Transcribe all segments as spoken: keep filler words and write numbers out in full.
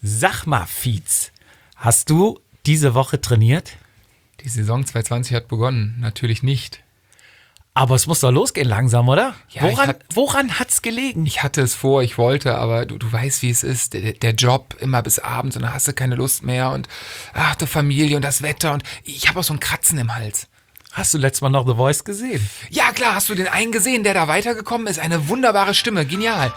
Sag mal, Fietz, hast du diese Woche trainiert? Die Saison zwanzig zwanzig hat begonnen, natürlich nicht. Aber es muss doch losgehen langsam, oder? Ja, woran, ich hat- woran hat's gelegen? Ich hatte es vor, ich wollte, aber du, du weißt, wie es ist. Der, der Job immer bis abends und dann hast du keine Lust mehr und ach, die Familie und das Wetter und ich habe auch so ein Kratzen im Hals. Hast du letztes Mal noch The Voice gesehen? Ja klar, hast du den einen gesehen, der da weitergekommen ist? Eine wunderbare Stimme, genial.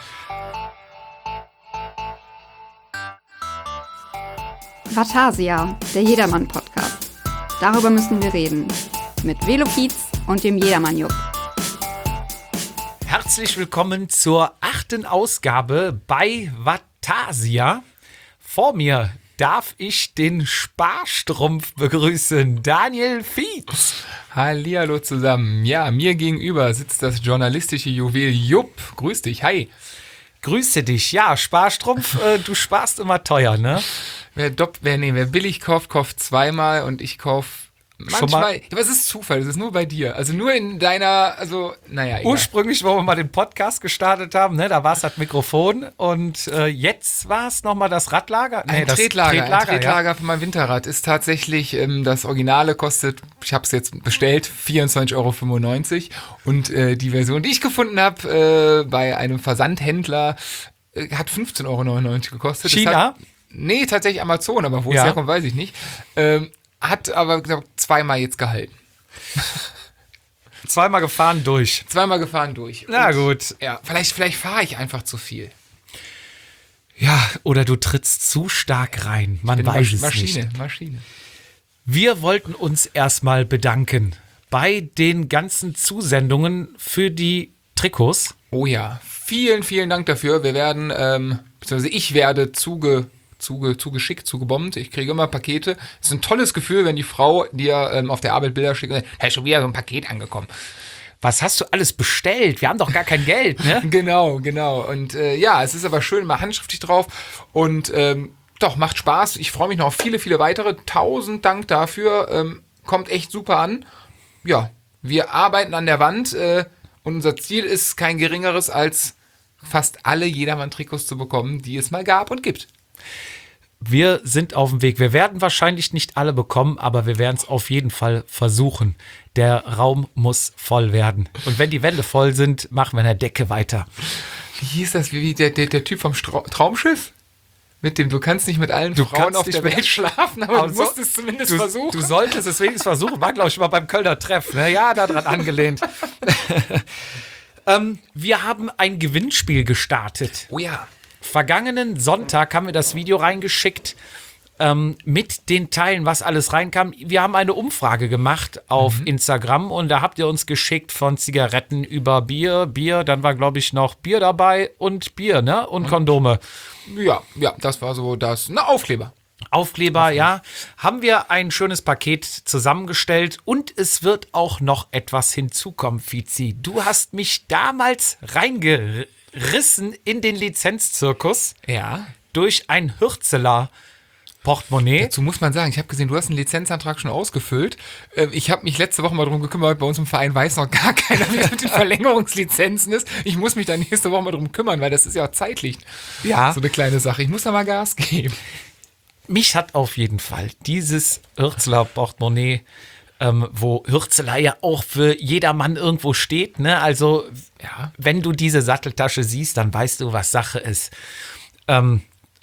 Vatasia, der Jedermann-Podcast. Darüber müssen wir reden. Mit Velo Fietz und dem Jedermann-Jupp. Herzlich willkommen zur achten Ausgabe bei Vatasia. Vor mir darf ich den Sparstrumpf begrüßen, Daniel Fietz. Hallihallo zusammen. Ja, mir gegenüber sitzt das journalistische Juwel Jupp. Grüß dich, hi. Grüße dich. Ja, Sparstrumpf, äh, du sparst immer teuer, ne? Wer, dopp, wer, nee, wer billig kauft, kauft zweimal und ich kauf Schon mal- manchmal. Aber es ist Zufall, es ist nur bei dir. Also nur in deiner, also, naja, egal. Ursprünglich, wo wir mal den Podcast gestartet haben, ne, da war es das Mikrofon und äh, jetzt war es nochmal das Radlager. Ein das Tretlager, ein Tretlager ja. für mein Winterrad ist tatsächlich, ähm, das Originale kostet, ich habe es jetzt bestellt, vierundzwanzig Euro fünfundneunzig und äh, die Version, die ich gefunden habe äh, bei einem Versandhändler, äh, hat fünfzehn Euro neunundneunzig gekostet. Das China? Hat, nee, tatsächlich Amazon, aber wo Ja. es herkommt, weiß ich nicht. Ähm, hat aber glaub, zweimal jetzt gehalten. Zweimal gefahren durch. Zweimal gefahren durch. Na Und, gut. Ja, vielleicht, vielleicht fahre ich einfach zu viel. Ja, oder du trittst zu stark rein. Man Bin weiß Masch- es Maschine, nicht. Maschine. Wir wollten uns erstmal bedanken bei den ganzen Zusendungen für die Trikots. Oh ja, vielen, vielen Dank dafür. Wir werden, ähm, beziehungsweise ich werde zuge, zuge, zugeschickt, zugebombt. Ich kriege immer Pakete. Es ist ein tolles Gefühl, wenn die Frau dir ähm, auf der Arbeit Bilder schickt und sagt, da ist schon wieder so ein Paket angekommen. Was hast du alles bestellt? Wir haben doch gar kein Geld, ne? Genau, genau. Und äh, ja, es ist aber schön, mal handschriftlich drauf. Und ähm, doch, macht Spaß. Ich freue mich noch auf viele, viele weitere. Tausend Dank dafür. Ähm, kommt echt super an. Ja, wir arbeiten an der Wand. Äh, und unser Ziel ist kein geringeres, als fast alle Jedermann-Trikots zu bekommen, die es mal gab und gibt. Wir sind auf dem Weg. Wir werden wahrscheinlich nicht alle bekommen, aber wir werden es auf jeden Fall versuchen. Der Raum muss voll werden. Und wenn die Wände voll sind, machen wir in der Decke weiter. Wie hieß das? Wie wie der, der, der Typ vom Stra- Traumschiff? Mit dem, du kannst nicht mit allen Du Frauen kannst auf nicht der mit- Welt schlafen, aber Aber du so- musst es zumindest Du, versuchen. du solltest es wenigstens versuchen. War, glaube ich, mal beim Kölner Treff. Ne? Ja, daran angelehnt. ähm, wir haben ein Gewinnspiel gestartet. Oh ja. Vergangenen Sonntag haben wir das Video reingeschickt ähm, mit den Teilen, was alles reinkam. Wir haben eine Umfrage gemacht auf Mhm. Instagram und da habt ihr uns geschickt von Zigaretten über Bier, Bier, dann war, glaube ich, noch Bier dabei und Bier, ne? Und Kondome. Ja, ja, das war so das. Na, Aufkleber. Aufkleber, ja. Haben wir ein schönes Paket zusammengestellt und es wird auch noch etwas hinzukommen, Fizi. Du hast mich damals reingerissen in den Lizenzzirkus Ja. durch ein Hürzeler Portemonnaie. Dazu muss man sagen, ich habe gesehen, du hast einen Lizenzantrag schon ausgefüllt. Äh, Ich habe mich letzte Woche mal darum gekümmert, bei uns im Verein weiß noch gar keiner, wie das mit den Verlängerungslizenzen ist. Ich muss mich da nächste Woche mal drum kümmern, weil das ist ja auch zeitlich Ja. so eine kleine Sache. Ich muss da mal Gas geben. Mich hat auf jeden Fall dieses Hürzeler Portemonnaie, ähm, wo Hürzeler ja auch für jedermann irgendwo steht, ne? Also, Ja. wenn du diese Satteltasche siehst, dann weißt du, was Sache ist. Ähm,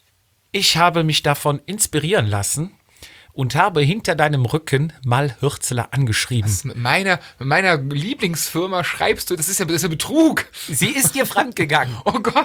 ich habe mich davon inspirieren lassen und habe hinter deinem Rücken mal Hürzeler angeschrieben. Mit meiner, mit meiner Lieblingsfirma schreibst du, das ist ja, das ist ja Betrug. Sie ist dir fremdgegangen. Oh Gott.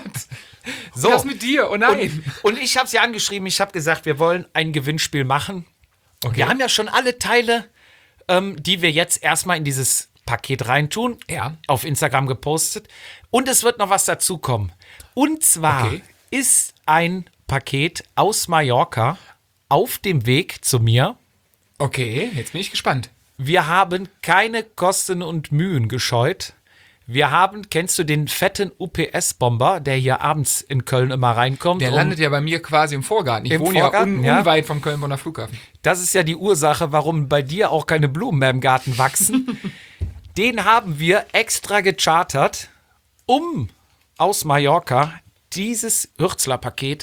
So. Was mit dir? Oh nein. Und, und ich habe sie angeschrieben, ich habe gesagt, wir wollen ein Gewinnspiel machen. Okay. Wir haben ja schon alle Teile, ähm, die wir jetzt erstmal in dieses Paket reintun, Ja. auf Instagram gepostet. Und es wird noch was dazukommen. Und zwar Okay. ist ein Paket aus Mallorca auf dem Weg zu mir. Okay, jetzt bin ich gespannt. Wir haben keine Kosten und Mühen gescheut. Wir haben, kennst du den fetten U P S-Bomber, der hier abends in Köln immer reinkommt? Der um- landet ja bei mir quasi im Vorgarten. Ich Im wohne Vorgarten, ja, un, ja. unweit vom Köln-Bonner Flughafen. Das ist ja die Ursache, warum bei dir auch keine Blumen mehr im Garten wachsen. Den haben wir extra gechartert, um aus Mallorca dieses Hürzler-Paket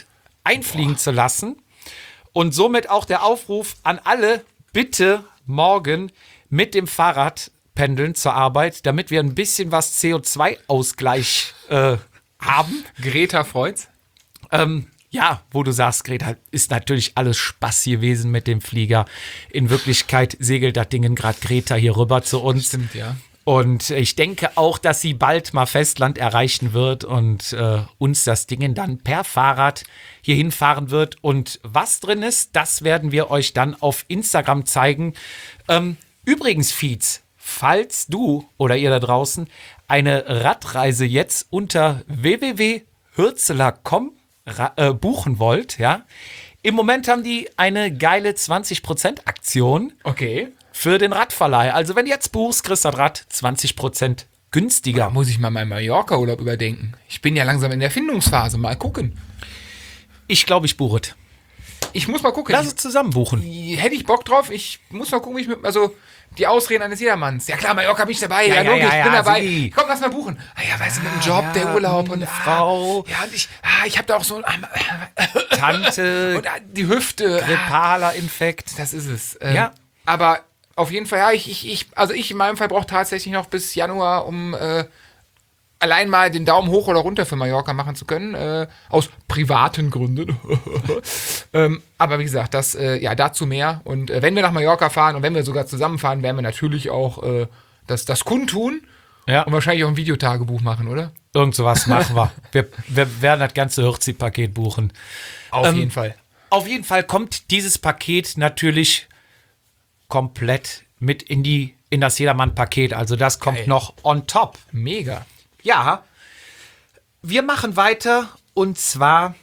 einfliegen zu lassen. Und somit auch der Aufruf an alle, bitte morgen mit dem Fahrrad pendeln zur Arbeit, damit wir ein bisschen was C O zwei Ausgleich äh, haben. Greta freut's. Ähm, ja, wo du sagst, Greta, ist natürlich alles Spaß gewesen mit dem Flieger. In Wirklichkeit segelt das Ding gerade Greta hier rüber zu uns. Stimmt, ja. Und ich denke auch, dass sie bald mal Festland erreichen wird und äh, uns das Ding dann per Fahrrad hier hinfahren wird. Und was drin ist, das werden wir euch dann auf Instagram zeigen. Ähm, übrigens, Fietz, falls du oder ihr da draußen eine Radreise jetzt unter w w w punkt hürzeler punkt com äh, buchen wollt, ja, im Moment haben die eine geile zwanzig Prozent Aktion. Okay. Für den Radverleih. Also wenn du jetzt buchst, kriegst du das Rad zwanzig Prozent günstiger. Da muss ich mal meinen Mallorca-Urlaub überdenken. Ich bin ja langsam in der Findungsphase. Mal gucken. Ich glaube, ich buche es. Ich muss mal gucken. Lass es zusammen buchen. Hätte ich Bock drauf. Ich muss mal gucken, wie ich mit, also die Ausreden eines Jedermanns. Ja klar, Mallorca bin ich dabei. Ja, Ja, ja, logisch, ja, ich bin ja, dabei. sie. Komm, lass mal buchen. Ah ja, weißt du, mit dem Job, ja, der Urlaub und eine ah, Frau. Ja, und ich, ah, ich habe da auch so ah, Tante, und ah, die Hüfte. Ah, grippaler Infekt. das ist es. Ähm, Ja. Aber auf jeden Fall, ja, ich, ich, ich, also ich in meinem Fall brauche tatsächlich noch bis Januar, um äh, allein mal den Daumen hoch oder runter für Mallorca machen zu können, äh, aus privaten Gründen. ähm, aber wie gesagt, das, äh, ja, dazu mehr. Und äh, wenn wir nach Mallorca fahren und wenn wir sogar zusammenfahren, werden wir natürlich auch äh, das, das kundtun Ja, und wahrscheinlich auch ein Videotagebuch machen, oder? irgend sowas machen wir. wir. Wir werden das ganze Hürzi-Paket buchen. Auf Ähm, jeden Fall. Auf jeden Fall kommt dieses Paket natürlich komplett mit in die in das Jedermann-Paket. Also das kommt Geil. noch on top. Mega. Ja, wir machen weiter und zwar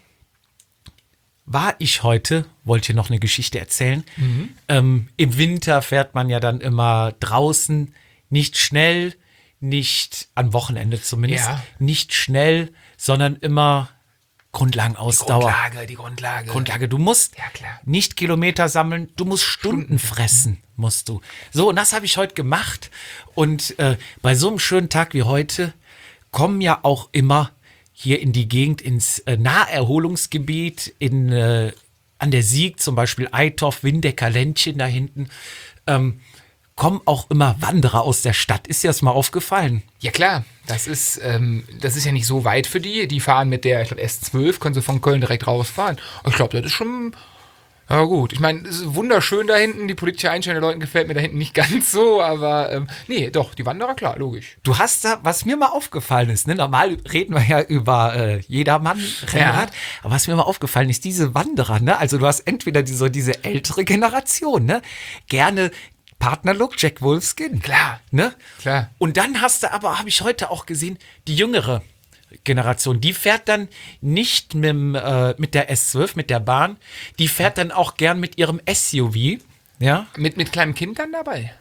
war ich heute, wollte noch eine Geschichte erzählen. Ähm, im Winter fährt man ja dann immer draußen, nicht schnell, nicht am Wochenende zumindest, Ja. nicht schnell, sondern immer Grundlagenausdauer. Grundlage, die Grundlage. Grundlage. Du musst Ja, klar. nicht Kilometer sammeln, du musst Stunden fressen, musst du. So, und das habe ich heute gemacht. Und äh, bei so einem schönen Tag wie heute kommen ja auch immer hier in die Gegend, ins äh, Naherholungsgebiet, in, äh, an der Sieg, zum Beispiel Eitorf, Windecker, Ländchen da hinten, ähm, kommen auch immer Wanderer aus der Stadt. Ist dir das mal aufgefallen? Ja klar, das ist, ähm, das ist ja nicht so weit für die. Die fahren mit der, ich glaube, S zwölf, können sie von Köln direkt rausfahren. Ich glaube, das ist schon, ja gut. Ich meine, es ist wunderschön da hinten. Die politische Einstellung der Leuten gefällt mir da hinten nicht ganz so, aber ähm, nee, doch, die Wanderer, klar, logisch. Du hast da, was mir mal aufgefallen ist, ne, normal reden wir ja über äh, jedermann Rennrad, aber was mir mal aufgefallen ist, diese Wanderer, ne, also du hast entweder diese, diese ältere Generation, ne, gerne Partnerlook, Jack Wolfskin. Klar. Ne? Klar. Und dann hast du aber, habe ich heute auch gesehen, die jüngere Generation, die fährt dann nicht mit, dem, äh, mit der S zwölf, mit der Bahn, die fährt dann auch gern mit ihrem S U V, ja, Mit, mit kleinem Kind dann dabei?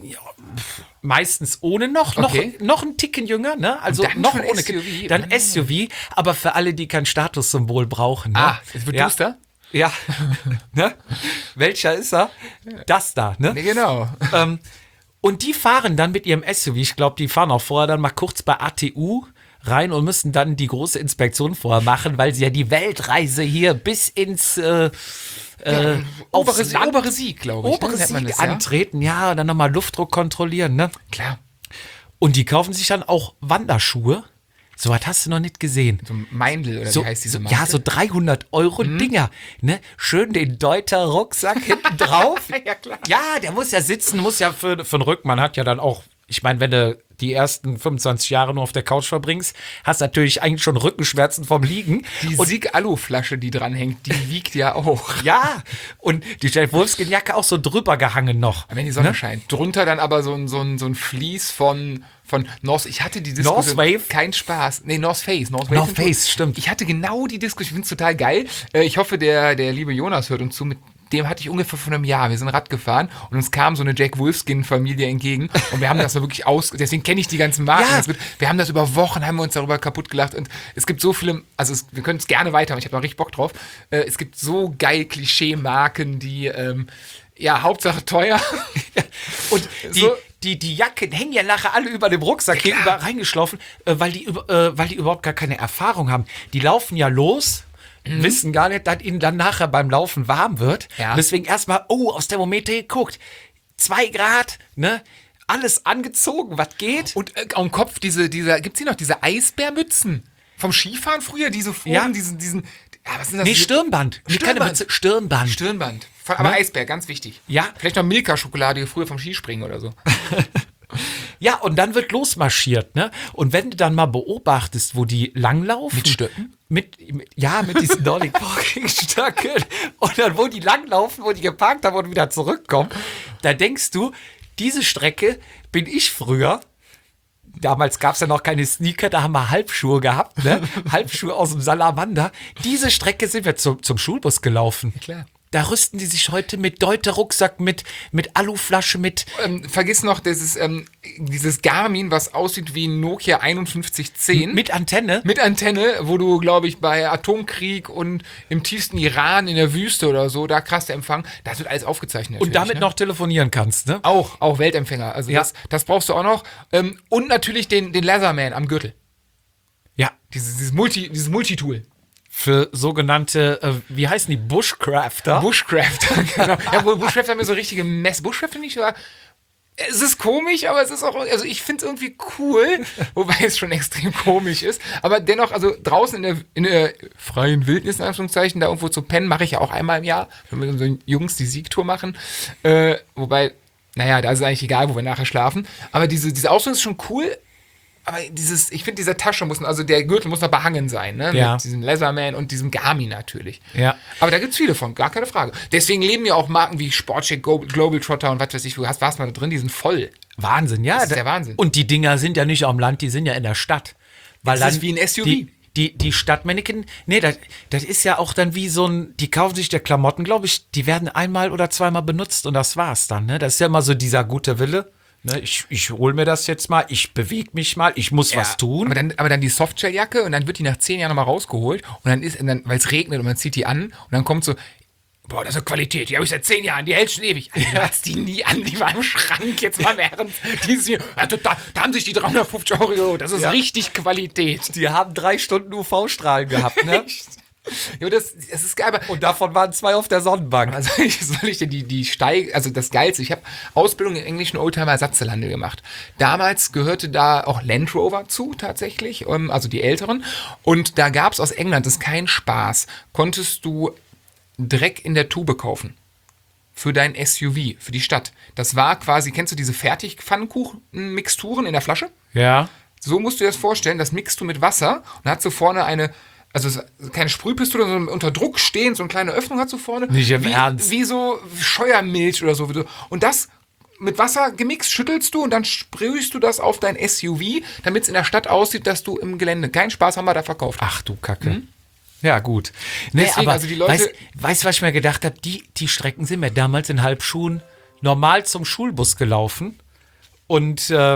meistens ohne noch, Okay. noch, noch einen Ticken jünger, ne? Also Und dann noch schon ohne S U V? Kind. Dann Ah. S U V, aber für alle, die kein Statussymbol brauchen. Ne? Ah, es wird ja. duster? Ja. Ne? Welcher ist er? Das da, ne? Nee, genau. ähm, und die fahren dann mit ihrem S U V, ich glaube, die fahren auch vorher dann mal kurz bei A T U rein und müssen dann die große Inspektion vorher machen, weil sie ja die Weltreise hier bis ins äh, äh, aufs Obere, Land- obere Sieg, glaube ich. obere ne? Nennt man Sieg das, ja? antreten, ja, und dann nochmal Luftdruck kontrollieren, ne? Klar. Und die kaufen sich dann auch Wanderschuhe. So was hast du noch nicht gesehen. So ein Meindl, oder So, wie heißt diese so, Marke? ja, so dreihundert Euro Dinger, ne? Schön den Deuter Rucksack hinten drauf. Ja, klar. Ja, der muss ja sitzen, muss ja für, für den Rücken. Man hat ja dann auch, ich meine, wenn du die ersten fünfundzwanzig Jahre nur auf der Couch verbringst, hast natürlich eigentlich schon Rückenschmerzen vom Liegen. Die Und Sieg-Alu-Flasche, die dranhängt, die wiegt ja auch. ja, und die Jack Wolfskin-Jacke auch so drüber gehangen noch. Wenn die Sonne Ne? scheint. Drunter dann aber so ein, so ein, so ein Vlies von, von North. Ich hatte die Diskussion. North Wave? Kein Spaß. Nee, North Face. North, North sind- Face, stimmt. Ich hatte genau die Diskussion. Ich finde es total geil. Äh, Ich hoffe, der, der liebe Jonas hört uns zu. Mit dem hatte ich ungefähr vor einem Jahr. Wir sind Rad gefahren und uns kam so eine Jack Wolfskin-Familie entgegen. Und wir haben das so wirklich aus. Deswegen kenne ich die ganzen Marken. Ja. Das wird, wir haben das über Wochen, haben wir uns darüber kaputt gelacht. Und es gibt so viele, also es, wir können es gerne weitermachen. Ich habe da richtig Bock drauf. Äh, Es gibt so geil Klischee-Marken, die, ähm, ja, Hauptsache teuer. Und die, So. die, die Jacken hängen ja nachher alle über dem Rucksack hier über reingeschlafen, äh, weil, die, über- äh, weil die überhaupt gar keine Erfahrung haben. Die laufen ja los, mhm. wissen gar nicht, dass ihnen dann nachher beim Laufen warm wird. Ja. Deswegen erstmal, oh, aus Thermometer geguckt. Zwei Grad, ne? Alles angezogen, was geht. Und äh, am Kopf, diese, diese, gibt's hier noch diese Eisbärmützen vom Skifahren früher? Diese oben, Ja. diesen, diesen, ja, was sind das? Nee, Stirnband. Nee, keine Stirnband. Mütze, Stirnband. Stirnband. Von, aber Ne? Eisbär, ganz wichtig. Ja. Vielleicht noch Milka-Schokolade früher vom Skispringen oder so. Ja, und dann wird losmarschiert, ne? Und wenn du dann mal beobachtest, wo die langlaufen. Mit Stöcken? Mit, mit, ja, mit diesen Nordic Walking Stöcken. Und dann, wo die langlaufen, wo die geparkt haben und wieder zurückkommen, da denkst du, diese Strecke bin ich früher. Damals gab es ja noch keine Sneaker, da haben wir Halbschuhe gehabt, ne? Halbschuhe aus dem Salamander. Diese Strecke sind wir zum, zum Schulbus gelaufen. Klar. Da rüsten die sich heute mit Deuter-Rucksack, mit, mit Aluflasche, mit. Ähm, vergiss noch dieses, ähm, dieses Garmin, was aussieht wie ein Nokia einundfünfzig zehn. Mit Antenne. Mit Antenne, wo du, glaube ich, bei Atomkrieg und im tiefsten Iran in der Wüste oder so, da krass der Empfang, das wird alles aufgezeichnet. Und damit ne? noch telefonieren kannst, ne? Auch, auch Weltempfänger. Also Ja. das, das brauchst du auch noch. Ähm, und natürlich den, den Leatherman am Gürtel. Ja. Dieses, dieses, Multi, dieses Multitool. Für sogenannte, äh, wie heißen die, Bushcrafter? Bushcrafter, genau. Ja, wohl Bushcrafter haben wir so richtige Mess. Bushcrafter nicht, aber es ist komisch, aber es ist auch, also ich finde es irgendwie cool, wobei es schon extrem komisch ist. Aber dennoch, also draußen in der, in der freien Wildnis, in Anführungszeichen, da irgendwo zu pennen, mache ich ja auch einmal im Jahr, wenn wir mit unseren Jungs die Siegtour machen. Äh, wobei, naja, da ist es eigentlich egal, wo wir nachher schlafen. Aber diese, diese Ausrüstung ist schon cool. Aber dieses, ich finde, diese Tasche muss, also der Gürtel muss noch behangen sein, ne? Ja. Mit diesem Leatherman und diesem Garmin natürlich. Ja. Aber da gibt es viele von, gar keine Frage. Deswegen leben ja auch Marken wie Sportcheck, Go- Globetrotter und was weiß ich, du hast, warst mal da drin, die sind voll. Wahnsinn, ja. Das ist der Wahnsinn. Und die Dinger sind ja nicht am Land, die sind ja in der Stadt. Weil Das ist dann wie ein S U V. Die, die, die Stadtmannequin, nee, das, das ist ja auch dann wie so ein, die kaufen sich der Klamotten, glaube ich, die werden einmal oder zweimal benutzt und das war's dann, ne? Das ist ja immer so dieser gute Wille. Ne, ich ich hole mir das jetzt mal, ich bewege mich mal, ich muss was tun. Aber dann, aber dann die Softshell-Jacke und dann wird die nach zehn Jahren nochmal rausgeholt und dann ist, weil es regnet und man zieht die an und dann kommt so, boah, das ist eine Qualität, die habe ich seit zehn Jahren, die hält schon ewig. Also, du hast die nie an, die war im Schrank jetzt mal während dieses Jahr. Ja, da, da haben sich die dreihundertfünfzig Euro, das ist Ja. richtig Qualität. Die haben drei Stunden U V-Strahlen gehabt, ne? Ja, aber das, das ist geil, aber Und davon waren zwei auf der Sonnenbank. Also ich soll ich dir die, die Steig, also das Geilste, ich habe Ausbildung im englischen Oldtimer-Ersatzteilhandel gemacht. Damals gehörte da auch Land Rover zu, tatsächlich, ähm, also die älteren. Und da gab es aus England, das ist kein Spaß, konntest du Dreck in der Tube kaufen. Für dein S U V, für die Stadt. Das war quasi, kennst du diese Fertigpfannkuchen-Mixturen in der Flasche? Ja. So musst du dir das vorstellen, das mixt du mit Wasser und dann hast du vorne eine, also es ist keine Sprühpistole, sondern unter Druck stehend, so eine kleine Öffnung hast du vorne. Nicht im wie, Ernst. Wie so Scheuermilch oder so. Und das mit Wasser gemixt schüttelst du und dann sprühst du das auf dein S U V, damit es in der Stadt aussieht, dass du im Gelände, keinen Spaß haben wir da verkauft. Ach du Kacke. Ja, gut. Nee, Deswegen, aber also die Leute- weißt, weißt, was ich mir gedacht habe? Die, die Strecken sind mir damals in Halbschuhen normal zum Schulbus gelaufen und äh,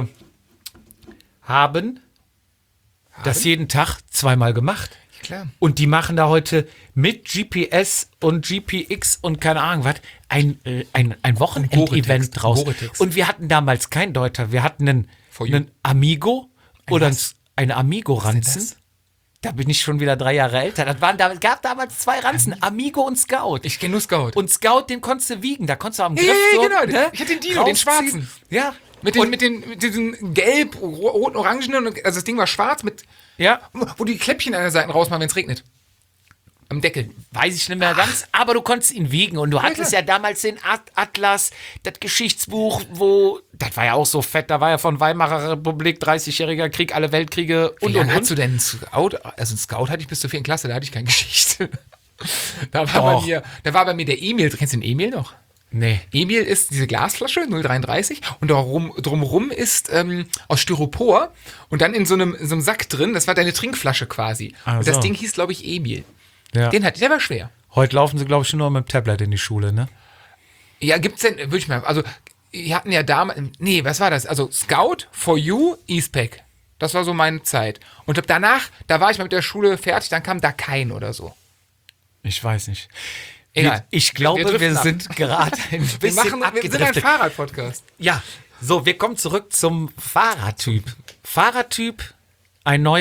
haben das jeden Tag zweimal gemacht. Klar. Und die machen da heute mit G P S und G P X und keine Ahnung was ein, äh, ein, ein Wochenendevent Gore-Tex, draus. Gore-Tex. Und wir hatten damals kein Deuter. Wir hatten einen, For you. einen Amigo oder ein, was? eine Amigo-Ranzen. das? Da bin ich schon wieder drei Jahre älter. Das waren damals, gab damals zwei Ranzen, Amigo und Scout. Ich kenne nur Scout. Und Scout, den konntest du wiegen. Da konntest du am Ja, Griff ja, so, genau. ne, Ich hatte den Dino, den rausziehen. schwarzen. Ja. Mit, den, Und- mit, den, mit diesen gelb, ro- roten, orangenen, also das Ding war schwarz, mit, Ja. wo die Kläppchen an der Seite rausmachen, wenn es regnet. Am Deckel. Weiß ich nicht mehr ganz, aber du konntest ihn wiegen und du hattest klar. ja damals den At- Atlas, das Geschichtsbuch, wo, das war ja auch so fett, da war ja von Weimarer Republik, dreißigjähriger Krieg, alle Weltkriege Wie und lange und hast du und. denn einen Scout? Also einen Scout hatte ich bis zur vierten Klasse, da hatte ich keine Geschichte. Da war, bei Doch. mir, da war bei mir der Emil, kennst du den Emil noch? Nee. Emil ist diese Glasflasche, null Komma dreiunddreißig, und darum, drumrum ist ähm, aus Styropor und dann in so, einem, in so einem Sack drin, das war deine Trinkflasche quasi. Ach und das so. Ding hieß, glaube ich, Emil. Ja. Den hatte, der war schwer. Heute laufen sie, glaube ich, nur mit dem Tablet in die Schule, ne? Ja, gibt's denn, würde ich mal, also, wir hatten ja damals, nee, was war das? Also, Scout, For You, Eastpack. Das war so meine Zeit. Und danach, da war ich mal mit der Schule fertig, dann kam da kein oder so. Ich weiß nicht. Egal. Ich glaube, Wir wir, driften ab. sind gerade ein Wir, bisschen machen, wir sind ein abgedriftet. Fahrradpodcast. Ja, so, wir kommen zurück zum Fahrradtyp. Fahrradtyp, ein neuer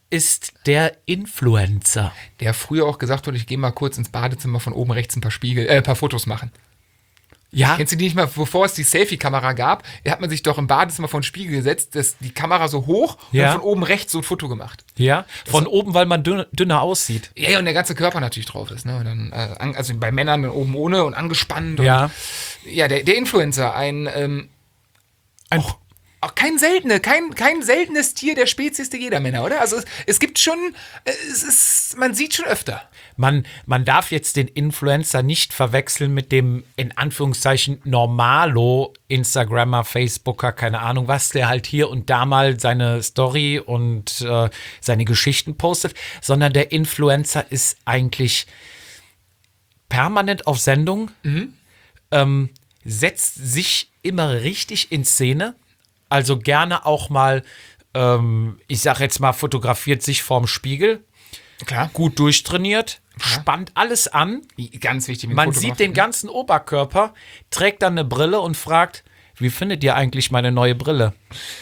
ist der Influencer? Der früher auch gesagt hat, ich gehe mal kurz ins Badezimmer von oben rechts ein paar Spiegel, äh, ein paar Fotos machen. Ja. Kennst du die nicht mal, bevor es die Selfie-Kamera gab, da hat man sich doch im Badezimmer vor den Spiegel gesetzt, das, die Kamera so hoch Ja. und von oben rechts so ein Foto gemacht. Ja, von oben, weil man dünn, dünner aussieht. Ja, und der ganze Körper natürlich drauf ist. Ne? Und dann, äh, an- also bei Männern dann oben ohne und angespannt. Ja. Und, ja, der, der Influencer, ein, ähm, ein auch kein seltene, kein, kein seltenes Tier der Spezies der Jedermänner, oder? Also es, es gibt schon, äh, es ist, man sieht schon öfter. Man, man darf jetzt den Influencer nicht verwechseln mit dem, in Anführungszeichen, Normalo Instagrammer, Facebooker, keine Ahnung was, der halt hier und da mal seine Story und äh, seine Geschichten postet, sondern der Influencer ist eigentlich permanent auf Sendung, ähm, setzt sich immer richtig in Szene, also gerne auch mal, ähm, ich sag jetzt mal, fotografiert sich vorm Spiegel, Klar. gut durchtrainiert, spannt alles an. Ganz wichtig. mit Man Foto sieht machen. den ganzen Oberkörper, trägt dann eine Brille und fragt, wie findet ihr eigentlich meine neue Brille?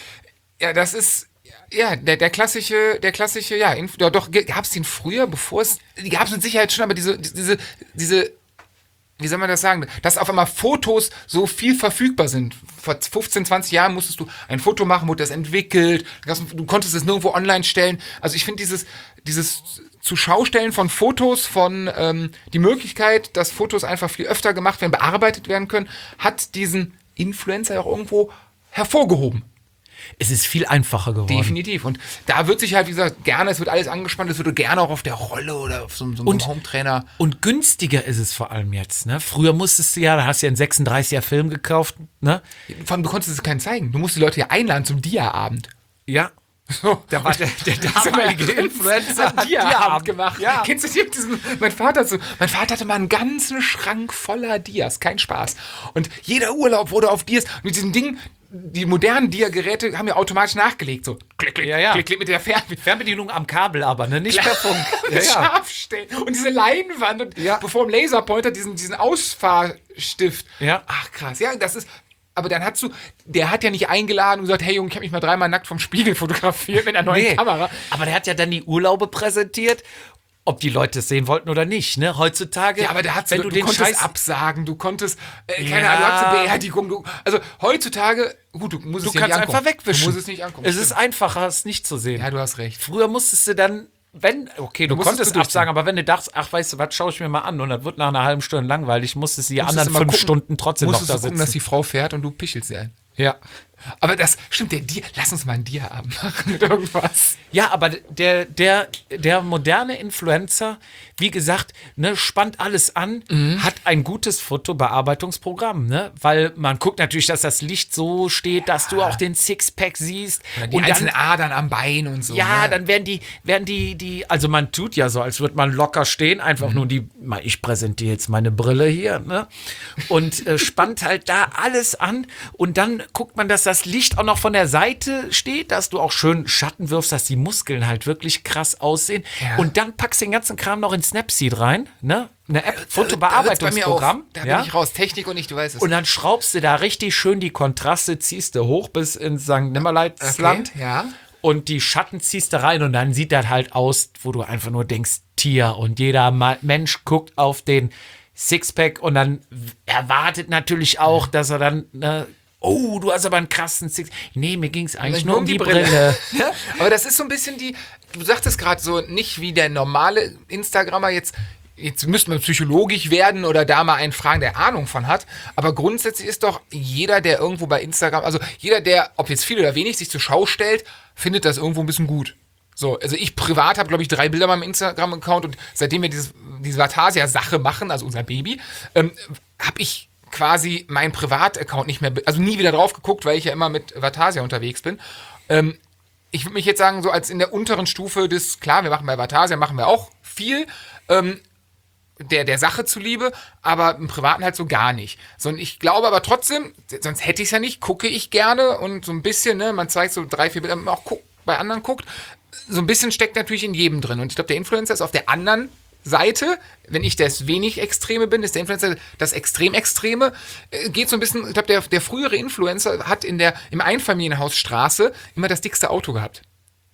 Ja, das ist, ja, der, der klassische, der klassische, ja, Inf ja doch, gab es den früher, bevor es, die gab es mit Sicherheit schon, aber diese, diese, diese, wie soll man das sagen, dass auf einmal Fotos so viel verfügbar sind. Vor fünfzehn, zwanzig Jahren musstest du ein Foto machen, wurde das entwickelt, du konntest es nirgendwo online stellen. Also ich finde dieses, dieses Zuschaustellen von Fotos, von ähm, die Möglichkeit, dass Fotos einfach viel öfter gemacht werden, bearbeitet werden können, hat diesen Influencer auch irgendwo hervorgehoben. Es ist viel einfacher geworden. Definitiv. Und da wird sich halt, wie gesagt, gerne, es wird alles angespannt, es wird gerne auch auf der Rolle oder auf so, so einem Und- Hometrainer. Und günstiger ist es vor allem jetzt. Ne? Früher musstest du ja, da hast du ja einen sechsunddreißiger Film gekauft. Ne? Vor allem, du konntest es keinen zeigen. Du musst die Leute ja einladen zum Dia-Abend. Ja. So. Da war der, der damalige Influencer hat Dia-Abend gemacht. Ja. Kennst du die mit diesem, mein Vater hat so, mein Vater hatte mal einen ganzen Schrank voller Dias, kein Spaß. Und jeder Urlaub wurde auf Dias, mit diesem Ding, die modernen Dia-Geräte haben ja automatisch nachgelegt, so klick, klick, Ja, ja. klick, klick mit der Fernbedienung. Fernbedienung am Kabel aber, ne? Nicht per Funk. Mit scharf stellen. Und diese Leinwand und Ja. bevor im Laserpointer diesen, diesen Ausfahrstift. Ja. Ach krass, ja, das ist. Aber dann hast du, der hat ja nicht eingeladen und gesagt, hey Junge, ich habe mich mal dreimal nackt vom Spiegel fotografiert mit einer neuen Nee. Kamera. Aber der hat ja dann die Urlaube präsentiert, ob die Leute es sehen wollten oder nicht. Ne? Heutzutage, Ja, aber da hast wenn du, du, du den konntest Scheiß absagen, du konntest, äh, keine Ja. Ahnung, du hast eine Beerdigung. Du, also heutzutage, gut, du musst Du es ja kannst nicht angucken. einfach wegwischen. Du musst es nicht angucken. Es ist einfacher, es nicht zu sehen. ja, du hast recht. Früher musstest du dann, wenn, okay, du, musstest konntest du absagen, aber wenn du dachtest, ach, weißt du was, schaue ich mir mal an und das wird nach einer halben Stunde langweilig, musstest du die Musstest anderen du mal fünf gucken- Stunden trotzdem noch musstest da du gucken, sitzen. dass die Frau fährt und du pichelst sie ein. Ja. Aber das stimmt, der Dia, lass uns mal einen Dia-Abend machen mit irgendwas. Ja, aber der, der, der moderne Influencer, wie gesagt, ne, spannt alles an, Mhm. hat ein gutes Fotobearbeitungsprogramm, ne? Weil man guckt natürlich, dass das Licht so steht, dass du auch den Sixpack siehst. Die und einzelnen dann, Adern am Bein und so. ja, ne? dann werden die, werden die, die, also man tut ja so, als würde man locker stehen, Mhm. einfach nur die, mal, ich präsentiere jetzt meine Brille hier, ne? Und äh, spannt halt da alles an und dann guckt man, dass das Licht auch noch von der Seite steht, dass du auch schön Schatten wirfst, dass die Muskeln halt wirklich krass aussehen. Ja. Und dann packst du den ganzen Kram noch in Snapseed rein, ne? Eine App, Da wird's bei mir Fotobearbeitungsprogramm. auf. Da ja? bin ich raus. Technik und ich, du weißt es. Und dann schraubst du da richtig schön die Kontraste, ziehst du hoch bis ins Sankt Nimmerleitsland. Okay, ja. Und die Schatten ziehst du rein und dann sieht das halt aus, wo du einfach nur denkst, Tier. Und jeder Ma- Mensch guckt auf den Sixpack und dann erwartet natürlich auch, dass er dann, ne, oh, du hast aber einen krassen Sixpack. Nee, mir ging es eigentlich nur um die Brille. Ja, aber das ist so ein bisschen die, du sagtest gerade so, nicht wie der normale Instagrammer jetzt, jetzt müsste man psychologisch werden oder da mal einen fragen, der Ahnung von hat, aber grundsätzlich ist doch jeder, der irgendwo bei Instagram, also jeder, der, ob jetzt viel oder wenig, sich zur Schau stellt, findet das irgendwo ein bisschen gut. So, also ich privat habe, glaube ich, drei Bilder in meinem Instagram-Account und seitdem wir dieses, diese Vatasia-Sache machen, also unser Baby, ähm, habe ich quasi meinen Privat-Account nicht mehr, be- also nie wieder drauf geguckt, weil ich ja immer mit Vatasia unterwegs bin. Ähm, ich würde mich jetzt sagen, so als in der unteren Stufe des, klar, wir machen bei Vatasia, machen wir auch viel, ähm, der, der Sache zuliebe, aber im Privaten halt so gar nicht. So, und ich glaube aber trotzdem, sonst hätte ich es ja nicht, gucke ich gerne und so ein bisschen, ne, man zeigt so drei, vier Bilder, man auch guck, bei anderen guckt, so ein bisschen steckt natürlich in jedem drin. Und ich glaube, der Influencer ist auf der anderen Seite, wenn ich das wenig Extreme bin, ist der Influencer das Extrem-Extreme. Äh, geht so ein bisschen, ich glaube, der, der frühere Influencer hat in der, im Einfamilienhaus Straße immer das dickste Auto gehabt.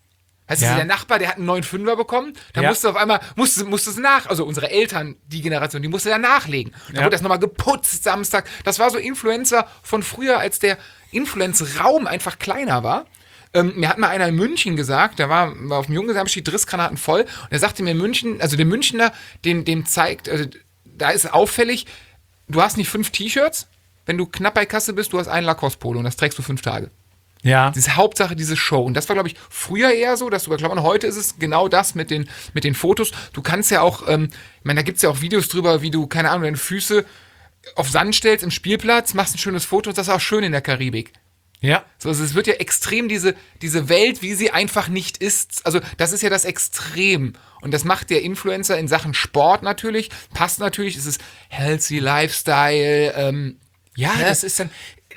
Weißt du, Ja. der Nachbar, der hat einen neuen Fünfer bekommen, dann Ja. musste auf einmal, musste, musste es nach, also unsere Eltern, die Generation, die musste dann nachlegen. Dann Ja. wurde das nochmal geputzt Samstag. Das war so Influencer von früher, als der Influence-Raum einfach kleiner war. Ähm, mir hat mal einer in München gesagt, der war, war auf dem Junggesellenabschied, Drissgranaten voll, und er sagte mir, in München, also der Münchner, dem, dem zeigt, also da ist auffällig, du hast nicht fünf T-Shirts, wenn du knapp bei Kasse bist, du hast einen Lacoste-Polo und das trägst du fünf Tage. Ja. Das ist Hauptsache diese Show. Und das war, glaube ich, früher eher so, dass du bei Klamotten, heute ist es genau das mit den, mit den Fotos. Du kannst ja auch, ähm, ich meine, da gibt es ja auch Videos drüber, wie du, keine Ahnung, deine Füße auf Sand stellst im Spielplatz, machst ein schönes Foto, das ist auch schön in der Karibik. Ja. So, also es wird ja extrem diese, diese Welt, wie sie einfach nicht ist. Also das ist ja das Extrem. Und das macht der Influencer in Sachen Sport natürlich. Passt natürlich, es ist healthy Lifestyle. Ähm, Ja, ne? das ist dann.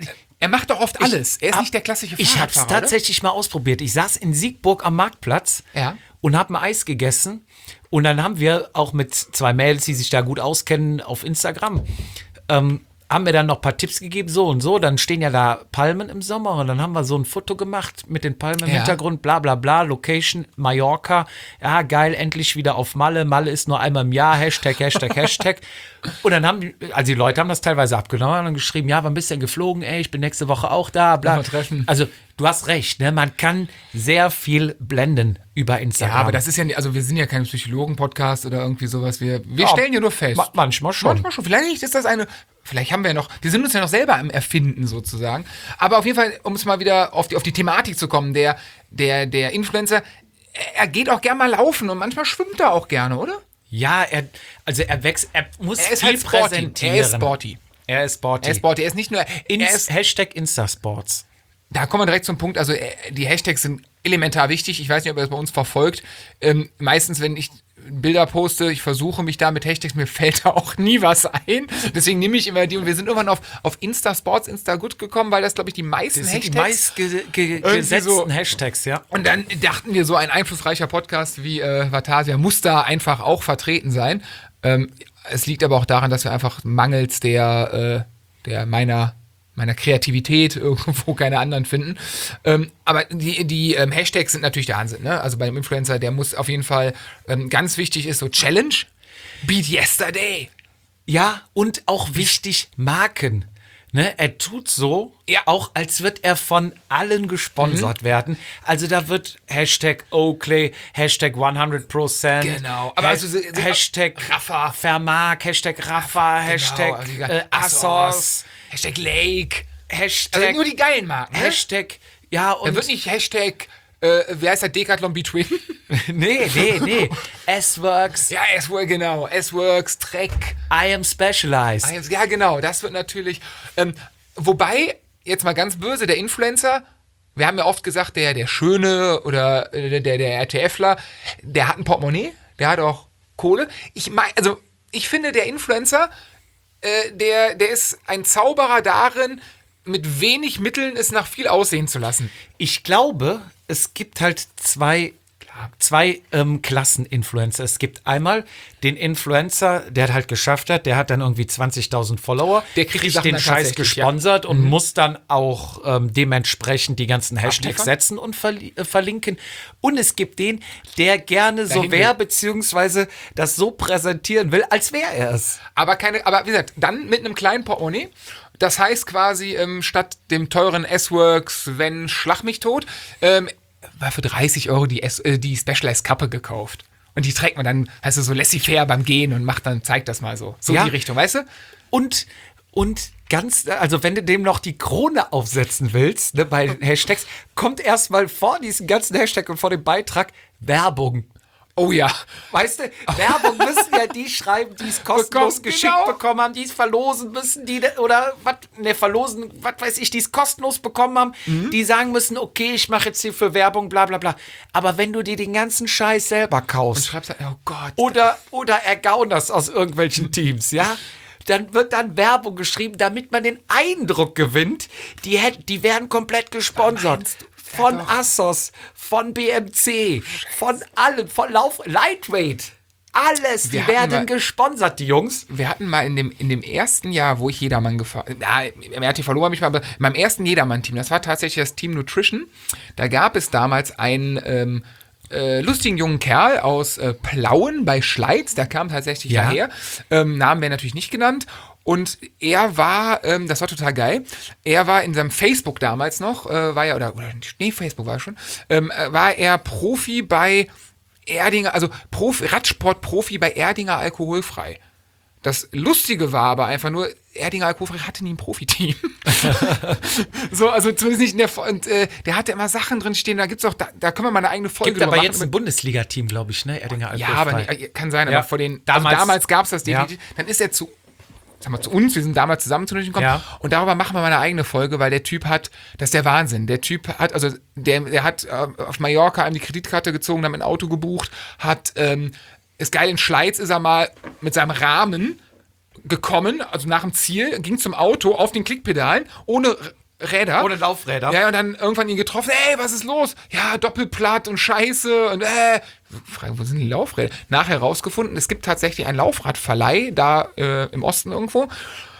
Er macht doch oft alles. Er ist hab- nicht der klassische Ich habe es Fahrradfahrer, tatsächlich mal ausprobiert. Ich saß in Siegburg am Marktplatz Ja. und habe ein Eis gegessen. Und dann haben wir auch mit zwei Mädels, die sich da gut auskennen, auf Instagram, ähm, haben mir dann noch ein paar Tipps gegeben, so und so. Dann stehen ja da Palmen im Sommer und dann haben wir so ein Foto gemacht mit den Palmen im Ja. Hintergrund, bla bla bla, Location, Mallorca. Ja, geil, endlich wieder auf Malle. Malle ist nur einmal im Jahr, Hashtag, Hashtag, Hashtag. Und dann haben die, also die Leute haben das teilweise abgenommen und dann geschrieben, ja, wann bist du denn geflogen? Ey, ich bin nächste Woche auch da, bla. Mal treffen. Also du hast recht, ne? Man kann sehr viel blenden über Ja, Instagram. aber das ist ja nicht, also wir sind ja kein Psychologen-Podcast oder irgendwie sowas. Wir, wir Ja, stellen ja nur fest. ma- manchmal schon. Manchmal schon. Vielleicht ist das eine, vielleicht haben wir ja noch, wir sind uns ja noch selber am Erfinden sozusagen. Aber auf jeden Fall, um es mal wieder auf die, auf die Thematik zu kommen, der, der, der Influencer, er, er geht auch gerne mal laufen und manchmal schwimmt er auch gerne, oder? Ja, er, also er wächst, er muss Er ist viel halt sporty. präsentieren. Er ist sporty. Er ist sporty. Er ist sporty. Er ist nicht nur, Ins, er ist, Hashtag Instasports. da kommen wir direkt zum Punkt, also äh, die Hashtags sind elementar wichtig. Ich weiß nicht, ob ihr das bei uns verfolgt. Ähm, meistens, wenn ich Bilder poste, ich versuche mich da mit Hashtags, mir fällt da auch nie was ein. Deswegen nehme ich immer die und wir sind irgendwann auf, auf Insta Sports, Insta gut gekommen, weil das, glaube ich, die meisten Das sind die Hashtags... meist ge ge Irgendwie gesetzten so- Hashtags, ja. Und dann dachten wir, so ein einflussreicher Podcast wie äh, Vatasia muss da einfach auch vertreten sein. Ähm, es liegt aber auch daran, dass wir einfach mangels der, äh, der meiner, meiner Kreativität irgendwo keine anderen finden. Ähm, aber die, die ähm, Hashtags sind natürlich der Wahnsinn. Ne? Also beim Influencer, der muss auf jeden Fall, ähm, ganz wichtig ist so Challenge, Beat Yesterday. Ja, und auch wichtig, Marken. Ne, er tut so, Ja. auch als wird er von allen gesponsert werden. Also da wird Hashtag Oakley, Hashtag hundert Prozent. Genau. Aber Ha- also so- so- Hashtag Rafa. Vermark, Hashtag Rafa, Hashtag also die- äh, Assos, Hashtag Lake. Hashtag, Also nur die geilen Marken. Ne? Hashtag, ja, Da und wird nicht Hashtag, äh, wie heißt der, Decathlon Between? nee, nee, nee. S-Works, Ja, S-Works, genau. S-Works, Trek. I am specialized. Ja, genau. Das wird natürlich. Ähm, wobei, jetzt mal ganz böse, der Influencer, wir haben ja oft gesagt, der, der Schöne oder äh, der, der RTFler, der hat ein Portemonnaie, der hat auch Kohle. Ich meine, also, ich finde, der Influencer, äh, der, der ist ein Zauberer darin, mit wenig Mitteln es nach viel aussehen zu lassen. Ich glaube, es gibt halt zwei, zwei ähm, Klassen-Influencer. Es gibt einmal den Influencer, der hat halt geschafft hat, der hat dann irgendwie zwanzigtausend Follower, Der kriegt die Sachen den dann Scheiß tatsächlich, gesponsert und muss dann auch ähm, dementsprechend die ganzen Hashtags Abliefern? setzen und verli- äh, verlinken. Und es gibt den, der gerne so Dahin will. wäre, beziehungsweise das so präsentieren will, als wäre er es. Aber keine, aber wie gesagt, dann mit einem kleinen Portemonnaie. Das heißt quasi, ähm, statt dem teuren S-Works, wenn Schlag mich tot, ähm, war für dreißig Euro die, S, äh, die Specialized-Kappe gekauft. Und die trägt man dann, heißt du, so laissez-faire beim Gehen und macht dann, zeigt das mal so. So Ja. die Richtung, weißt du? Und, und ganz, also wenn du dem noch die Krone aufsetzen willst, ne, bei den Hashtags, kommt erstmal vor diesem ganzen Hashtag und vor dem Beitrag Werbung. Oh ja. Weißt du, Werbung müssen ja die schreiben, die es kostenlos Bekommen, geschickt genau. bekommen haben, die es verlosen müssen, die, oder was, ne, verlosen, was weiß ich, die es kostenlos bekommen haben, Mhm. die sagen müssen, okay, ich mache jetzt hier für Werbung, bla bla bla. Aber wenn du dir den ganzen Scheiß selber Und kaufst, schreibst dann, oh Gott. oder, oder ergauen das aus irgendwelchen Teams, ja? Dann wird dann Werbung geschrieben, damit man den Eindruck gewinnt, die, hätt, die werden komplett gesponsert. meinst du? Von Ja, doch. Assos, von B M C, von allen, von Lauf, Lightweight. Alles, Wir die hatten werden mal- gesponsert, die Jungs. Wir hatten mal in dem, in dem ersten Jahr, wo ich Jedermann gefahren, ja, im R T V habe ich mal, aber in meinem ersten Jedermann-Team, das war tatsächlich das Team Nutrition, da gab es damals einen ähm, äh, lustigen jungen Kerl aus äh, Plauen bei Schleiz, der kam tatsächlich Ja. daher. Ähm, Namen werden natürlich nicht genannt. Und er war, ähm, das war total geil, er war in seinem Facebook damals noch, äh, war ja, oder, oder nee, Facebook war er schon, ähm, äh, war er Profi bei Erdinger, also Profi, Radsport-Profi bei Erdinger Alkoholfrei. Das Lustige war aber einfach nur, Erdinger Alkoholfrei hatte nie ein Profiteam. So, also zumindest nicht in der, und äh, der hatte immer Sachen drin stehen, da gibt's auch, da, da können wir mal eine eigene Folge Gibt aber drüber jetzt ein machen. Bundesliga-Team, glaube ich, ne? Erdinger Ja, Alkoholfrei. aber nee, kann sein, Ja. aber vor den, Damals- also damals gab's das Ja. definitiv. Dann ist er zu, sag mal, zu uns, wir sind damals zusammen zu uns gekommen Ja. und darüber machen wir mal eine eigene Folge, weil der Typ hat, das ist der Wahnsinn, der Typ hat, also der, der hat äh, auf Mallorca einem die Kreditkarte gezogen, dann ein Auto gebucht, hat, ähm, ist geil, in Schleiz ist er mal mit seinem Rahmen gekommen, also nach dem Ziel, ging zum Auto auf den Klickpedalen, ohne R- Räder. Ohne Laufräder. Ja, und dann irgendwann ihn getroffen, ey, was ist los? Ja, Doppelplatt und Scheiße und äh, Frage, wo sind die Laufräder? Nachher rausgefunden, es gibt tatsächlich einen Laufradverleih da äh, im Osten irgendwo.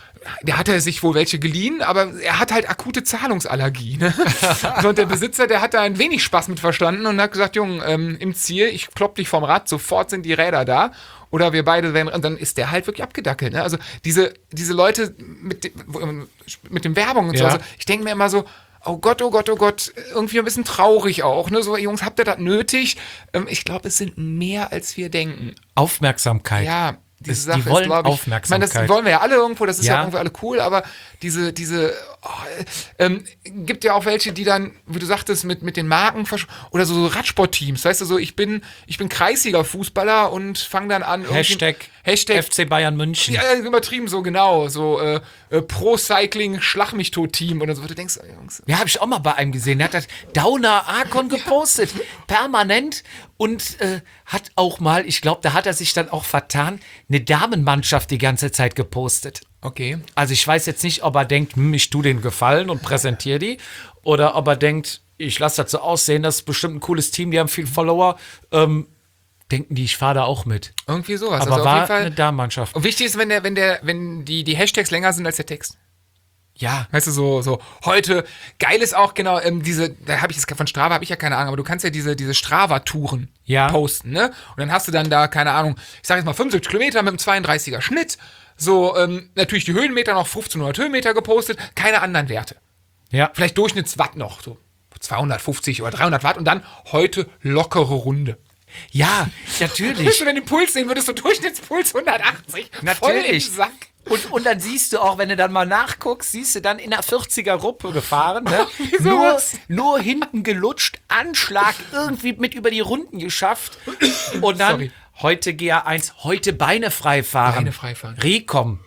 Der hatte sich wohl welche geliehen, aber er hat halt akute Zahlungsallergie. Ne? Und der Besitzer, der hat da ein wenig Spaß mit verstanden und hat gesagt, Junge, ähm, im Ziel, ich klopp dich vom Rad, sofort sind die Räder da. Oder wir beide werden, und dann ist der halt wirklich abgedackelt. Ne? Also diese, diese Leute mit, dem- wo- mit dem Werbung und Ja. so, also ich denke mir immer so, oh Gott, oh Gott, oh Gott, irgendwie ein bisschen traurig auch. Ne? So, Jungs, habt ihr das nötig? Ähm, ich glaube, es sind mehr, als wir denken. Aufmerksamkeit. Ja, diese Es- Sache die wollen ist, glaube ich, Aufmerksamkeit. Ich meine, das wollen wir ja alle irgendwo, das ist ja, Ja. irgendwie alle cool, aber diese, diese, oh, ähm, gibt ja auch welche, die dann, wie du sagtest, mit, mit den Marken versch- oder so, so Radsportteams, weißt du, so, ich bin, ich bin Kreisliga-Fußballer und fange dann an, irgendwie- Hashtag, Hashtag F C Bayern München. ja, übertrieben so, genau, so, äh, äh, Pro-Cycling, Schlag mich tot Team oder so, wo du denkst, oh, Jungs, Ja, habe ich auch mal bei einem gesehen. Der hat das Downer Arcon gepostet. Permanent. Und äh, hat auch mal, ich glaube, da hat er sich dann auch vertan, eine Damenmannschaft die ganze Zeit gepostet. okay. Also ich weiß jetzt nicht, ob er denkt, hm, ich tue denen Gefallen und präsentiere die. Oder ob er denkt, ich lasse das so aussehen, das ist bestimmt ein cooles Team, die haben viel Follower. Ähm, denken die, ich fahre da auch mit. Irgendwie sowas. Aber also war auf jeden Fall. eine Damenmannschaft. Und wichtig ist, wenn der, wenn der, wenn die, die Hashtags länger sind als der Text. Ja. Weißt du, so, so, heute, geil ist auch, genau, ähm, diese, da habe ich jetzt von Strava, habe ich ja keine Ahnung, aber du kannst ja diese, diese Strava-Touren Ja. posten, ne? Und dann hast du dann da, keine Ahnung, ich sag jetzt mal fünfundsiebzig Kilometer mit einem zweiunddreißiger Schnitt, so, ähm, natürlich die Höhenmeter noch fünfzehnhundert Höhenmeter gepostet, keine anderen Werte. Ja. Vielleicht Durchschnittswatt noch, so zweihundertfünfzig oder dreihundert Watt und dann heute lockere Runde. Ja, Willst natürlich. du denn den Puls sehen, würdest du Durchschnittspuls hundertachtzig? Voll im Natürlich. Sack. Und, und dann siehst du auch, wenn du dann mal nachguckst, siehst du dann in der vierziger-Ruppe gefahren, ne? Wie nur, sowas? nur hinten gelutscht, Anschlag irgendwie mit über die Runden geschafft. Und dann Sorry. heute G A eins, heute Beine frei fahren. Beine frei fahren. Recom.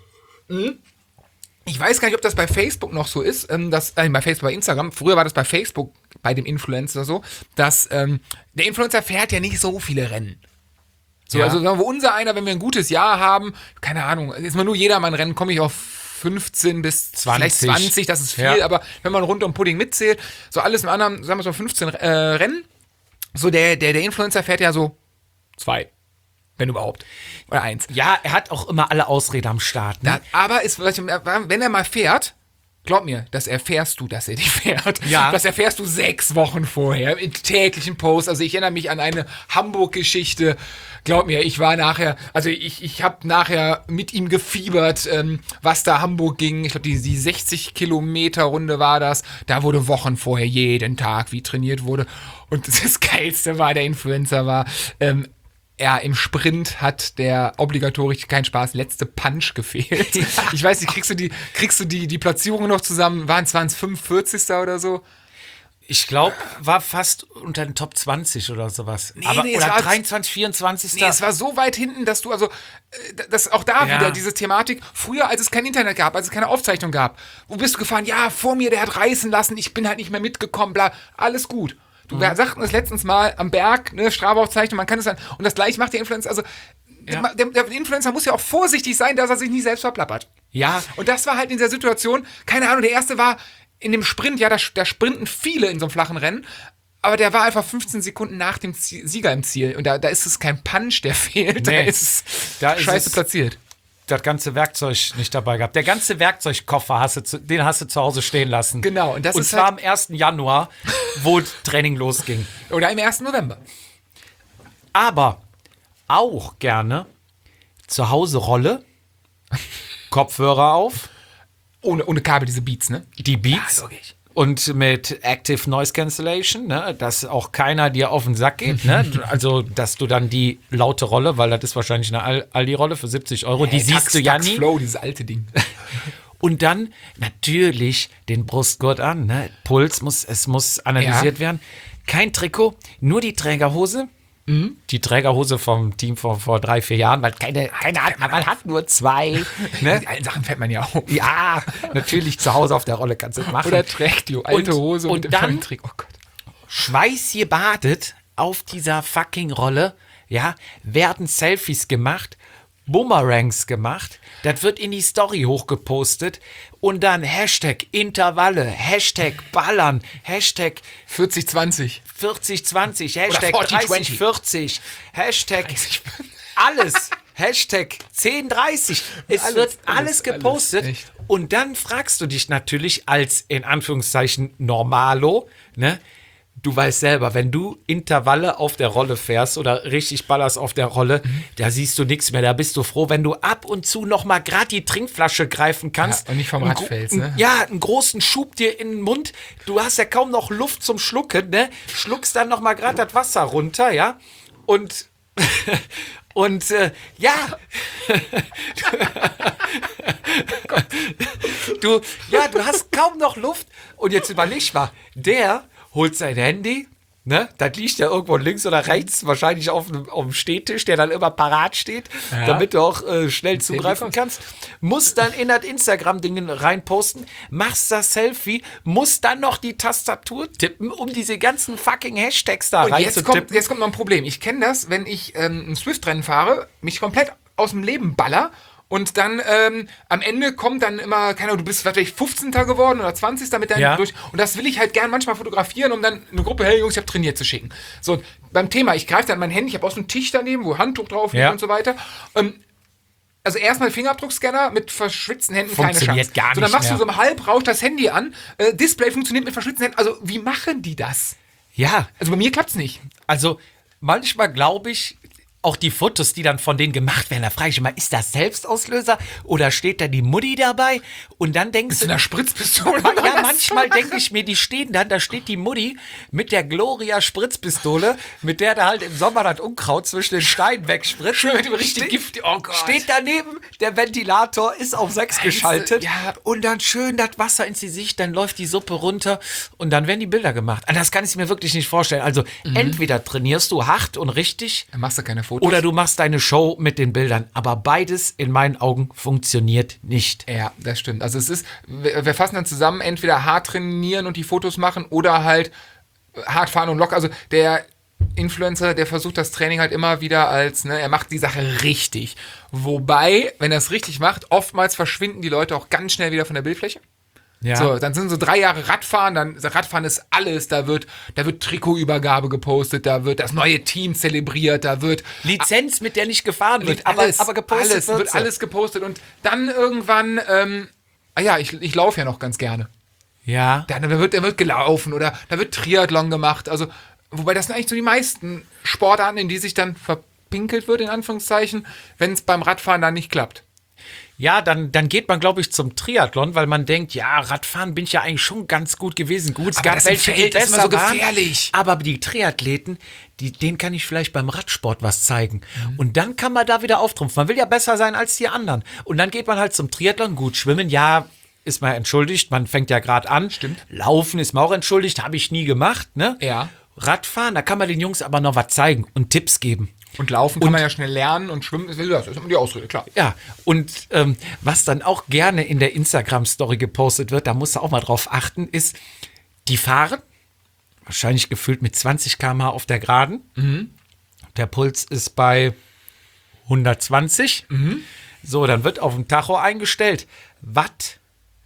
Ich weiß gar nicht, ob das bei Facebook noch so ist, ähm, dass, äh, bei Facebook, bei Instagram, früher war das bei Facebook, bei dem Influencer so, dass ähm, der Influencer fährt ja nicht so viele Rennen. So, Ja. also sagen wir, unser einer, wenn wir ein gutes Jahr haben, keine Ahnung, jetzt mal nur Jedermann-Rennen, komme ich auf fünfzehn bis zwanzig. vielleicht zwanzig, das ist viel, Ja. aber wenn man rund um Pudding mitzählt, so alles im anderen, sagen wir so fünfzehn äh, Rennen, so der, der, der Influencer fährt ja so zwei, wenn überhaupt, oder eins. Ja, er hat auch immer alle Ausreden am Start. Ne? Da, aber ist, wenn er mal fährt, glaub mir, das erfährst du, dass er dich fährt. Ja. Das erfährst du sechs Wochen vorher, in täglichen Posts. Also ich erinnere mich an eine Hamburg-Geschichte. Glaub mir, ich war nachher, also ich, ich habe nachher mit ihm gefiebert, ähm, was da Hamburg ging. Ich glaube, die, die sechzig Kilometer Runde war das. Da wurde Wochen vorher jeden Tag wie trainiert wurde. Und das Geilste war, der Influencer war, ähm, ja, im Sprint hat der obligatorisch, kein Spaß, letzte Punch gefehlt. Ja. Ich weiß nicht, kriegst du die, kriegst du die, die Platzierungen noch zusammen? Waren es fünfundvierzig. oder so? Ich glaube, war fast unter den Top zwanzig oder sowas. Nee, Aber, nee, es oder war- dreiundzwanzig, vierundzwanzig. Nee, es war so weit hinten, dass du, also, äh, das auch da Ja. wieder diese Thematik, früher, als es kein Internet gab, als es keine Aufzeichnung gab, wo bist du gefahren? Ja, vor mir, der hat reißen lassen, ich bin halt nicht mehr mitgekommen, bla, alles gut. Du Mhm. wir sagten es letztens mal am Berg, ne, Strava-Aufzeichnung, man kann es dann, und das gleiche macht der Influencer, also, Ja. der, der Influencer muss ja auch vorsichtig sein, dass er sich nicht selbst verplappert. Ja, Und das war halt in der Situation, keine Ahnung, der erste war in dem Sprint, ja, da, da sprinten viele in so einem flachen Rennen, aber der war einfach fünfzehn Sekunden nach dem Ziel, Sieger im Ziel. Und da, da ist es kein Punch, der fehlt, da Nee. ist es Da ist scheiße es- platziert. das ganze Werkzeug nicht dabei gehabt. Der ganze Werkzeugkoffer hast du zu, den hast du zu Hause stehen lassen. Genau, und das und ist zwar halt- am ersten Januar, wo das Training losging. Oder im ersten November. Aber auch gerne zu Hause Rolle, Kopfhörer auf, Ohne, ohne Kabel, diese Beats, ne? die Beats Ja, logisch. und mit Active Noise Cancellation, ne, dass auch keiner dir auf den Sack geht. Ne? Also, dass du dann die laute Rolle, weil das ist wahrscheinlich eine Al- Aldi-Rolle für siebzig Euro, die Hey, siehst Tax, du ja Tax nie. Flow, dieses alte Ding. Und dann natürlich den Brustgurt an. Ne? Puls muss, es muss analysiert Ja. werden. Kein Trikot, nur die Trägerhose. Die Trägerhose vom Team vor, vor drei, vier Jahren, weil keine, keine hat, man hat nur zwei. Ne? Die alten Sachen fällt man ja auf. Ja, natürlich zu Hause auf der Rolle kannst du das machen. Oder trägt die alte Und- Hose und mit dem dann- neuen Trick. Oh Gott. Schweißgebadet auf dieser fucking Rolle, ja, werden Selfies gemacht, Boomerangs gemacht, das wird in die Story hochgepostet und dann Hashtag Intervalle, Hashtag Ballern, Hashtag vierzig zwanzig. vierzig zwanzig, Hashtag vierzig dreißig zwanzig. vierzig, Hashtag alles, Hashtag zehn dreißig. Es Alles, wird alles, alles gepostet alles, echt. und dann fragst du dich natürlich als in Anführungszeichen Normalo, ne? Du weißt selber, wenn du Intervalle auf der Rolle fährst oder richtig ballerst auf der Rolle, Mhm. da siehst du nichts mehr. Da bist du froh, wenn du ab und zu noch mal gerade die Trinkflasche greifen kannst. Ja, und nicht vom Einen Rad gro- fällst, ne? Ja, einen großen Schub dir in den Mund. Du hast ja kaum noch Luft zum Schlucken, ne? Schluckst dann noch mal gerade das Wasser runter, ja? Und und äh, ja, du, ja, du hast kaum noch Luft. Und jetzt überleg mal, der holt sein Handy, ne? Das liegt ja irgendwo links oder rechts, wahrscheinlich auf dem, auf dem Stehtisch, der dann immer parat steht, Ja. damit du auch äh, schnell zugreifen aus. kannst. Muss dann in das Instagram-Ding reinposten, machst das Selfie, muss dann noch die Tastatur tippen, um diese ganzen fucking Hashtags da Und jetzt kommt, reinzutippen. jetzt kommt noch ein Problem. Ich kenne das, wenn ich ähm, ein Swift-Rennen fahre, mich komplett aus dem Leben baller und dann ähm, am Ende kommt dann immer, keine Ahnung, du bist vielleicht fünfzehnter geworden oder zwanzigster mit deinem Ja. durch. Und das will ich halt gern manchmal fotografieren, um dann eine Gruppe, hey Jungs, ich habe trainiert zu schicken. So, beim Thema, ich greife dann mein Handy, ich habe auch so einen Tisch daneben, wo Handtuch drauf liegt Ja. und so weiter. Ähm, also erstmal Fingerabdruckscanner mit verschwitzten Händen, keine Funktioniert Chance. gar so, dann nicht machst mehr. du so im Halbrausch das Handy an, äh, Display funktioniert mit verschwitzten Händen. Also wie machen die das? Ja, Also bei mir klappt's nicht. also manchmal glaube ich, auch die Fotos, die dann von denen gemacht werden, da frage ich immer, ist das Selbstauslöser oder steht da die Mutti dabei? Und dann denkst Mit du, einer Spritzpistole. ja, manchmal denke ich mir, die stehen dann, da steht die Mutti mit der Gloria Spritzpistole, mit der da halt im Sommer das Unkraut zwischen den Steinen wegspritzt. Schön mit dem richtig Ste- Gift. Oh Gott. Steht daneben, der Ventilator ist auf sechs geschaltet ja. und dann schön das Wasser ins Gesicht, dann läuft die Suppe runter und dann werden die Bilder gemacht. Also das kann ich mir wirklich nicht vorstellen. Also entweder trainierst du hart und richtig Dann machst du keine Fotos. oder du machst deine Show mit den Bildern. Aber beides in meinen Augen funktioniert nicht. Ja, das stimmt. Also es ist, wir, wir fassen dann zusammen, entweder hart trainieren und die Fotos machen oder halt hart fahren und locker. Also der Influencer, der versucht das Training halt immer wieder als, ne, er macht die Sache richtig. Wobei, wenn er es richtig macht, oftmals verschwinden die Leute auch ganz schnell wieder von der Bildfläche. Ja. So, dann sind so drei Jahre Radfahren, dann Radfahren ist alles, da wird, da wird Trikotübergabe gepostet, da wird das neue Team zelebriert, da wird Lizenz, mit der nicht gefahren wird, aber, alles, aber gepostet alles, wird wird sie. alles gepostet und dann irgendwann, ähm, ah ja, ich, ich laufe ja noch ganz gerne. Ja. Da, da, wird, da wird gelaufen oder da wird Triathlon gemacht, also, wobei das sind eigentlich so die meisten Sportarten, in die sich dann verpinkelt wird, in Anführungszeichen, wenn es beim Radfahren dann nicht klappt. Ja, dann, dann geht man, glaube ich, zum Triathlon, weil man denkt, ja, Radfahren bin ich ja eigentlich schon ganz gut gewesen. Gut, es Aber gab das im welche, die Feld ist immer besser so waren, gefährlich. aber die Triathleten, die, denen kann ich vielleicht beim Radsport was zeigen. Mhm. Und dann kann man da wieder auftrumpfen. Man will ja besser sein als die anderen. Und dann geht man halt zum Triathlon. Gut, schwimmen, ja, ist man entschuldigt. Man fängt ja gerade an. Stimmt. Laufen ist man auch entschuldigt. Habe ich nie gemacht, ne? Ja. Radfahren, da kann man den Jungs aber noch was zeigen und Tipps geben. Und laufen kann man ja schnell lernen und schwimmen ist das ist immer die Ausrede, klar. Ja, und ähm, was dann auch gerne in der Instagram-Story gepostet wird, da musst du auch mal drauf achten, ist, die fahren, wahrscheinlich gefühlt mit zwanzig Kilometer pro Stunde auf der Geraden. Mhm. Der Puls ist bei hundertzwanzig. Mhm. So, dann wird auf dem Tacho eingestellt Watt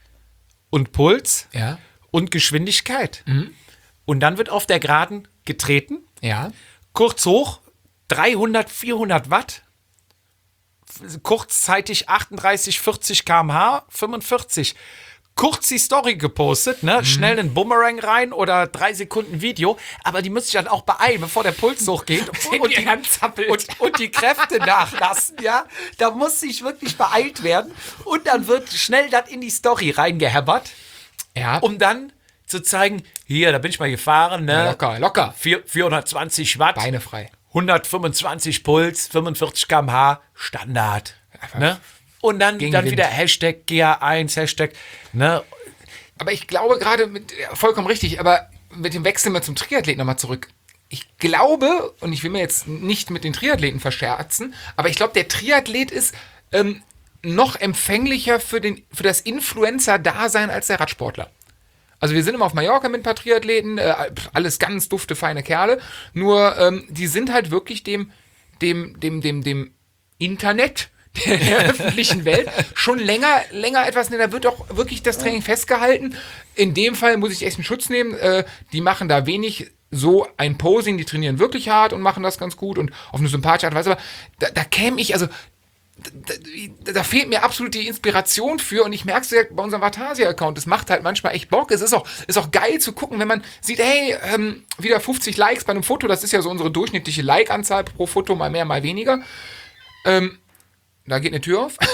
und Puls Ja. und Geschwindigkeit. Mhm. Und dann wird auf der Geraden getreten, Ja. kurz hoch, dreihundert, vierhundert Watt, kurzzeitig achtunddreißig, vierzig Kilometer pro Stunde, fünfundvierzig. kurz die Story gepostet, ne? Mhm. Schnell einen Bumerang rein oder drei Sekunden Video, aber die müssen sich dann auch beeilen, bevor der Puls hochgeht und, und, die, und, und die Kräfte nachlassen, ja? Da muss sich wirklich beeilt werden und dann wird schnell das in die Story reingehämmert, Ja. um dann zu zeigen, hier, da bin ich mal gefahren, ne? Ja, locker, locker. Vier- vierhundertzwanzig Watt, Beine frei. hundertfünfundzwanzig Puls, fünfundvierzig Kilometer pro Stunde, Standard, ne? Und dann, Gegen dann Wind. wieder Hashtag G A eins, Hashtag, ne? Aber ich glaube gerade, mit, ja, vollkommen richtig, aber mit dem Wechsel mal zum Triathlet nochmal zurück. Ich glaube, und ich will mir jetzt nicht mit den Triathleten verscherzen, aber ich glaube, der Triathlet ist ähm, noch empfänglicher für, den, für das Influencer-Dasein als der Radsportler. Also wir sind immer auf Mallorca mit ein paar Triathleten, äh, alles ganz dufte, feine Kerle, nur ähm, die sind halt wirklich dem, dem, dem, dem, dem Internet, der öffentlichen Welt schon länger, länger etwas, ne, da wird auch wirklich das Training festgehalten. In dem Fall muss ich echt einen Schutz nehmen. Äh, die machen da wenig so ein Posing, die trainieren wirklich hart und machen das ganz gut und auf eine sympathische Art und Weise. Aber da, da käme ich, also da, da, da fehlt mir absolut die Inspiration für und ich merke es ja bei unserem Vatasia-Account, das macht halt manchmal echt Bock. Es ist auch, ist auch geil zu gucken, wenn man sieht, hey, ähm, wieder fünfzig Likes bei einem Foto, das ist ja so unsere durchschnittliche Like-Anzahl pro Foto, mal mehr, mal weniger. Ähm, Da geht eine Tür auf.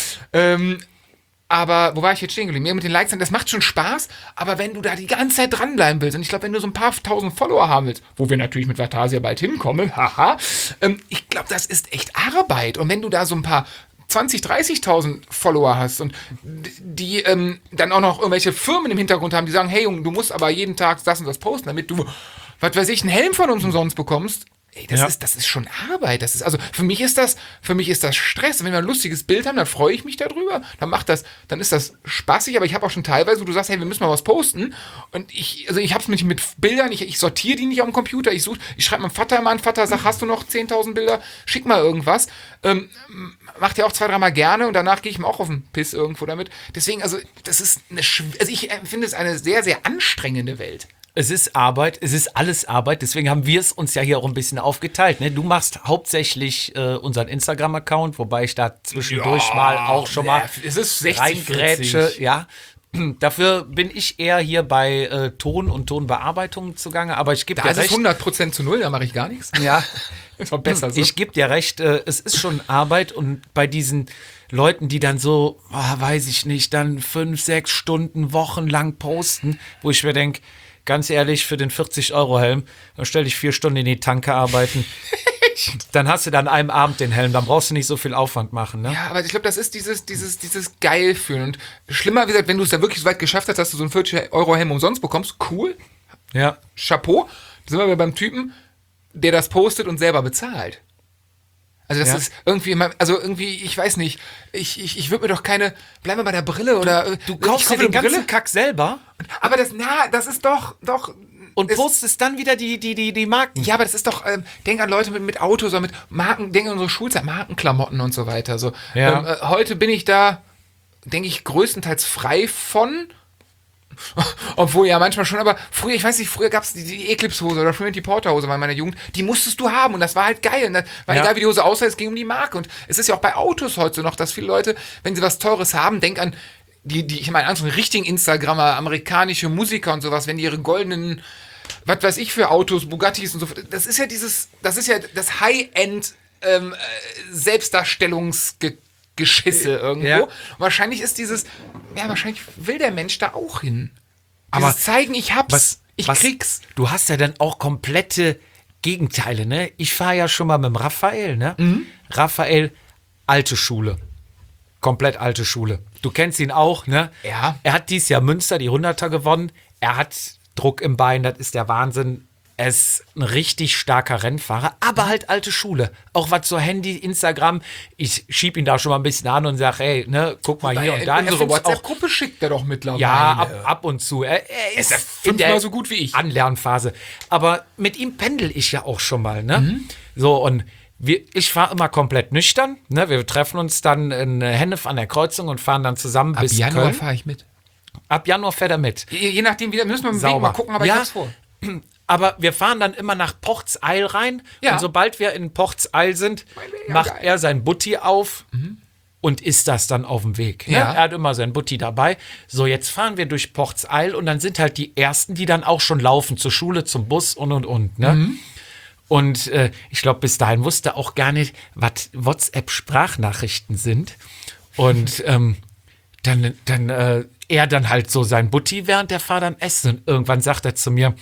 ähm, aber wo war ich jetzt stehen geblieben? Ja, mit den Likes, das macht schon Spaß, aber wenn du da die ganze Zeit dranbleiben willst, und ich glaube, wenn du so ein paar tausend Follower haben willst, wo wir natürlich mit Vatasia bald hinkommen, haha, ähm, ich glaube, das ist echt Arbeit. Und wenn du da so ein paar zwanzig, dreißigtausend Follower hast und die ähm, dann auch noch irgendwelche Firmen im Hintergrund haben, die sagen, hey Junge, du musst aber jeden Tag das und das posten, damit du, was weiß ich, einen Helm von uns umsonst bekommst. Ey, das, Ja. ist, das ist schon Arbeit. Das ist, also für mich ist das, für mich ist das Stress. Wenn wir ein lustiges Bild haben, dann freue ich mich darüber. Dann macht das, dann ist das spaßig, aber ich habe auch schon teilweise, wo du sagst, hey, wir müssen mal was posten. Und ich, also ich hab's nicht mit Bildern, ich, ich sortiere die nicht auf dem Computer, ich suche, ich schreibe meinem Vater mal an, Vater, sag, hast du noch zehntausend Bilder? Schick mal irgendwas. Ähm, macht er auch zwei, dreimal gerne und danach gehe ich mir auch auf den Piss irgendwo damit. Deswegen, also, das ist eine, schw- also ich finde es eine sehr, sehr anstrengende Welt. Es ist Arbeit, es ist alles Arbeit, deswegen haben wir es uns ja hier auch ein bisschen aufgeteilt. Ne? Du machst hauptsächlich äh, unseren Instagram-Account, wobei ich da zwischendurch Ja, mal auch schon mal ja, es ist sechzig, reingrätsche. vierzig. Ja. Dafür bin ich eher hier bei äh, Ton und Tonbearbeitung zugange, aber ich gebe dir Da ist es recht. hundert Prozent zu null, da mache ich gar nichts. Ja, Ist doch besser so. ich gebe dir recht, äh, es ist schon Arbeit und bei diesen Leuten, die dann so, oh, weiß ich nicht, dann fünf, sechs Stunden, wochenlang posten, wo ich mir denke, ganz ehrlich, für den vierzig-Euro-Helm, dann stell dich vier Stunden in die Tanke arbeiten. Dann hast du dann an einem Abend den Helm, dann brauchst du nicht so viel Aufwand machen, ne? Ja, aber ich glaube, das ist dieses, dieses, dieses geil fühlen. Und schlimmer, wie gesagt, wenn du es da wirklich so weit geschafft hast, dass du so einen vierzig-Euro-Helm umsonst bekommst, cool, Ja. Chapeau. Da sind wir wieder beim Typen, der das postet und selber bezahlt. Also das Ja. ist irgendwie, immer- also irgendwie, ich weiß nicht, ich, ich, ich würde mir doch keine, bleiben wir bei der Brille oder äh, Du kaufst ich dir kaufe den eine ganzen Kack selber aber das, na, das ist doch, doch. und es- postest dann wieder die, die, die, die Marken. Ja, aber das ist doch, ähm, denk an Leute mit, mit Autos oder mit Marken, denk an unsere Schulzeit, Markenklamotten und so weiter. So, Ja. ähm, äh, heute bin ich da, denke ich, größtenteils frei von. Obwohl ja manchmal schon, aber früher, ich weiß nicht, früher gab es die, die Eclipse-Hose oder Trinity Porter-Hose war in meiner Jugend, die musstest du haben und das war halt geil. Und das war Ja. egal, wie die Hose aussah, es ging um die Marke. Und es ist ja auch bei Autos heute so noch, dass viele Leute, wenn sie was Teures haben, denk an die, die ich meine, an so einen richtigen Instagrammer, amerikanische Musiker und sowas, wenn die ihre goldenen, was weiß ich für Autos, Bugattis und so, das ist ja dieses, das ist ja das High-End ähm, äh, Selbstdarstellungsgeschisse irgendwo. Ja. Und wahrscheinlich ist dieses, ja, wahrscheinlich will der Mensch da auch hin. Aber Dieses zeigen, ich hab's, Was, ich was, krieg's. Du hast ja dann auch komplette Gegenteile, ne? Ich fahre ja schon mal mit dem Raphael, ne? Mhm. Raphael, alte Schule. Komplett alte Schule. Du kennst ihn auch, ne? Ja. Er hat dieses Jahr Münster die hunderter gewonnen. Er hat Druck im Bein, das ist der Wahnsinn. Er ist ein richtig starker Rennfahrer, aber halt alte Schule. Auch was so Handy, Instagram. Ich schieb ihn da schon mal ein bisschen an und sag, hey, ne, guck mal hier und da. Er Unsere find's auch WhatsApp-Gruppe schickt er doch mittlerweile. ja, ab, ab und zu. Er, er ist ja in fünfmal der so gut wie ich. Anlernphase. Aber mit ihm pendel ich ja auch schon mal, ne? Mhm. So, und wir, ich fahre immer komplett nüchtern. Ne? Wir treffen uns dann in Hennef an der Kreuzung und fahren dann zusammen Ab bis Januar Köln. fahre ich mit. Ab Januar fährt er mit. Je, je nachdem, wie, müssen wir mit dem Weg Sauber. mal gucken, aber Ja. ich hab's vor. Aber wir fahren dann immer nach Pochtseil rein. Ja. Und sobald wir in Pochtseil sind, Mega macht geil. er sein Butti auf und isst das dann auf dem Weg. Ne? Ja. Er hat immer sein Butti dabei. So, jetzt fahren wir durch Portseil und dann sind halt die Ersten, die dann auch schon laufen zur Schule, zum Bus und und und. Ne? Mhm. Und äh, ich glaube, bis dahin wusste auch gar nicht, was WhatsApp-Sprachnachrichten sind. Und ähm, dann, dann äh, er dann halt so sein Butti während der Fahrt dann essen. Und irgendwann sagt er zu mir,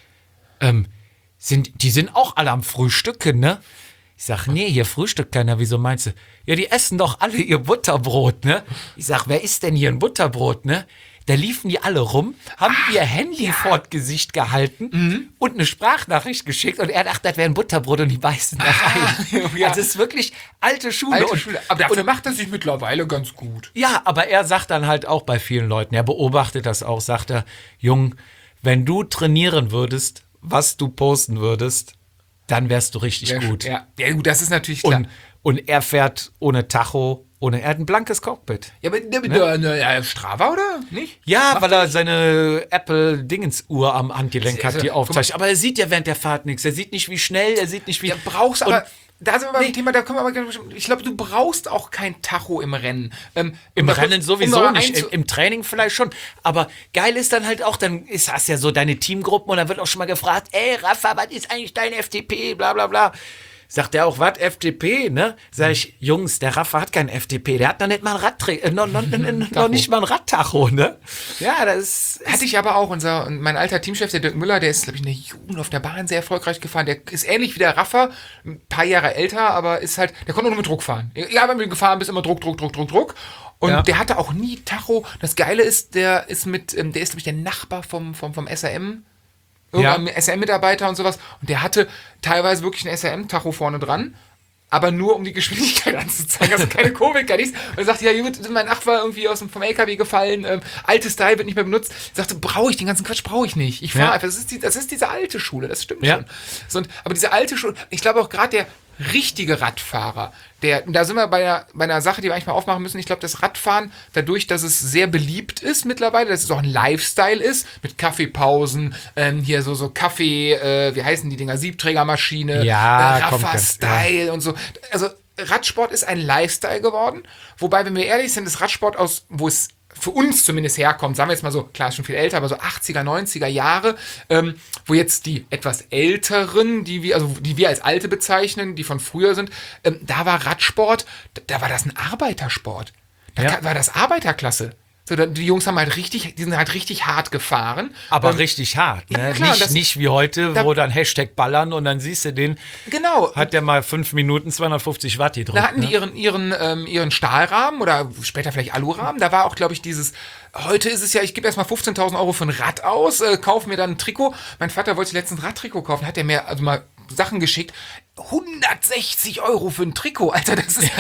ähm, sind, die sind auch alle am Frühstücken, ne? Ich sag, nee, hier frühstückt keiner. Wieso meinst du? Ja, die essen doch alle ihr Butterbrot, ne? Ich sag, wer isst denn hier ein Butterbrot, ne? Da liefen die alle rum, haben Ach, ihr Handy ja. vor das Gesicht gehalten mhm. und eine Sprachnachricht geschickt und er dachte, das wäre ein Butterbrot und die beißen da rein. Ja. Also es ist wirklich alte Schule. Alte und, Schule. Aber dafür und, macht er sich mittlerweile ganz gut. Ja, aber er sagt dann halt auch bei vielen Leuten, er beobachtet das auch, sagt er, Jung, wenn du trainieren würdest, was du posten würdest, dann wärst du richtig ja, gut. Ja. ja, gut, das ist natürlich klar. Und, und er fährt ohne Tacho, ohne, er hat ein blankes Cockpit. Ja, aber ne? ne, ne, Strava, oder? Nicht? Ja, Macht weil er seine Apple-Dingens-Uhr am Handgelenk hat, die aufzeichnet. Aber er sieht ja während der Fahrt nichts. Er sieht nicht, wie schnell, er sieht nicht, wie... Ja, brauchst aber... Da sind wir beim nee. Thema, da kommen wir aber, ich glaube, du brauchst auch kein Tacho im Rennen. Ähm, Im um Rennen um sowieso nicht, Im, im Training vielleicht schon. Aber geil ist dann halt auch, dann ist das ja so deine Teamgruppen und dann wird auch schon mal gefragt, ey Rafa, was ist eigentlich dein F T P, bla bla bla. Sagt er auch, was, F T P, ne? Sag ich, Jungs, der Rafa hat kein F T P, der hat noch nicht mal ein Radtra- äh, noch, noch, noch nicht mal ein Radtacho, ne? Ja, das ist... Hatte ich aber auch, unser, mein alter Teamchef, der Dirk Müller, der ist, glaube ich, in der Jugend auf der Bahn sehr erfolgreich gefahren, der ist ähnlich wie der Rafa, ein paar Jahre älter, aber ist halt, der konnte nur mit Druck fahren. Ja, wenn du gefahren bist, immer Druck, Druck, Druck, Druck, Druck. Und ja. der hatte auch nie Tacho. Das Geile ist, der ist mit, der ist, glaube ich, der Nachbar vom, vom, vom S R M, irgendein ja. S R M-Mitarbeiter und sowas. Und der hatte teilweise wirklich ein S R M-Tacho vorne dran, aber nur um die Geschwindigkeit anzuzeigen, also keine Kurve, gar nichts. Und er sagte, ja gut, mein Ach war irgendwie aus dem, vom L K W gefallen, ähm, altes Teil wird nicht mehr benutzt. Ich sagte, brauche ich, den ganzen Quatsch brauche ich nicht. Ich fahre ja. einfach, das ist, die, das ist diese alte Schule, das stimmt ja. schon. So, und, aber diese alte Schule, ich glaube auch gerade der richtige Radfahrer, der, da sind wir bei einer, bei einer Sache, die wir eigentlich mal aufmachen müssen. Ich glaube, das Radfahren, dadurch, dass es sehr beliebt ist mittlerweile, dass es auch ein Lifestyle ist, mit Kaffeepausen, ähm, hier so, so Kaffee, äh, wie heißen die Dinger, Siebträgermaschine, ja, äh, Rafa-Style ja. und so. Also Radsport ist ein Lifestyle geworden, wobei, wenn wir ehrlich sind, das Radsport aus, wo es für uns zumindest herkommt, sagen wir jetzt mal so, klar, ist schon viel älter, aber so achtziger, neunziger Jahre, ähm, wo jetzt die etwas Älteren, die wir, also die wir als Alte bezeichnen, die von früher sind, ähm, da war Radsport, da, da war das ein Arbeitersport. Da ja. war das Arbeiterklasse. So, die Jungs haben halt richtig, die sind halt richtig hart gefahren. Aber ähm, richtig hart, ne? Ja, klar, nicht, das, nicht wie heute, da, wo dann Hashtag ballern und dann siehst du den, genau. hat der mal fünf Minuten zweihundertfünfzig Watt gedrückt. Da hatten ne? die ihren, ihren, ähm, ihren Stahlrahmen oder später vielleicht Alurahmen. Da war auch, glaube ich, dieses, heute ist es ja, ich gebe erstmal fünfzehntausend Euro für ein Rad aus, äh, kaufe mir dann ein Trikot. Mein Vater wollte sich letztens ein Radtrikot kaufen, hat er mir also mal Sachen geschickt. hundertsechzig Euro für ein Trikot, Alter, das ist,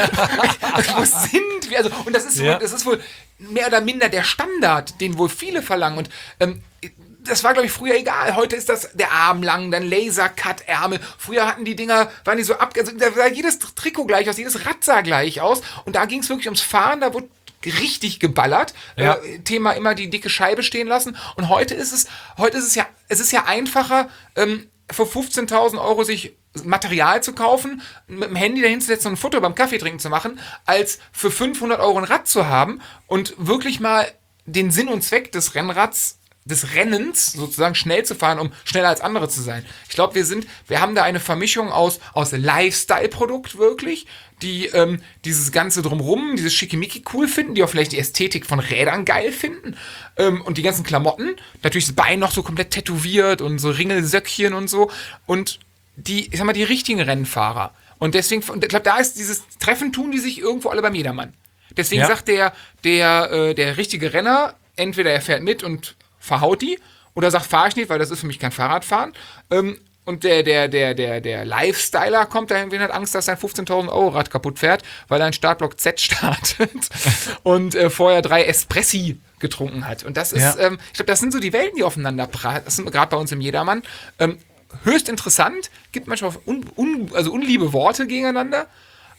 wo sind wir? Also, und das ist, ja. wohl, das ist wohl mehr oder minder der Standard, den wohl viele verlangen. Und ähm, das war, glaube ich, früher egal. Heute ist das der Arm lang, dann Laser-Cut-Ärmel. Früher hatten die Dinger, waren die so ab, also da sah jedes Trikot gleich aus, jedes Rad sah gleich aus. Und da ging es wirklich ums Fahren, da wurde richtig geballert. Ja. Äh, Thema immer die dicke Scheibe stehen lassen. Und heute ist es, heute ist es ja, es ist ja einfacher, ähm, für fünfzehntausend Euro sich Material zu kaufen, mit dem Handy dahin zu setzen und ein Foto beim Kaffee trinken zu machen, als für fünfhundert Euro ein Rad zu haben und wirklich mal den Sinn und Zweck des Rennrads, des Rennens sozusagen schnell zu fahren, um schneller als andere zu sein. Ich glaube, wir sind, wir haben da eine Vermischung aus, aus Lifestyle-Produkt wirklich, die ähm, dieses Ganze drumrum, dieses Schickimicki cool finden, die auch vielleicht die Ästhetik von Rädern geil finden ähm, und die ganzen Klamotten, natürlich das Bein noch so komplett tätowiert und so Ringelsöckchen und so und die, ich sag mal, die richtigen Rennfahrer. Und deswegen, ich glaube, da ist dieses Treffen, tun die sich irgendwo alle beim Jedermann. Deswegen ja. sagt der, der, äh, der richtige Renner, entweder er fährt mit und verhaut die, oder sagt, fahr ich nicht, weil das ist für mich kein Fahrradfahren. Ähm, und der, der, der, der, der Lifestyler kommt dahin und hat Angst, dass sein fünfzehntausend Euro Rad kaputt fährt, weil er einen Startblock Z startet und äh, vorher drei Espressi getrunken hat. Und das ist, ja. ähm, ich glaube, das sind so die Welten, die aufeinander prallen. Das sind gerade bei uns im Jedermann. Ähm, höchst interessant, gibt manchmal un, un, also unliebe Worte gegeneinander,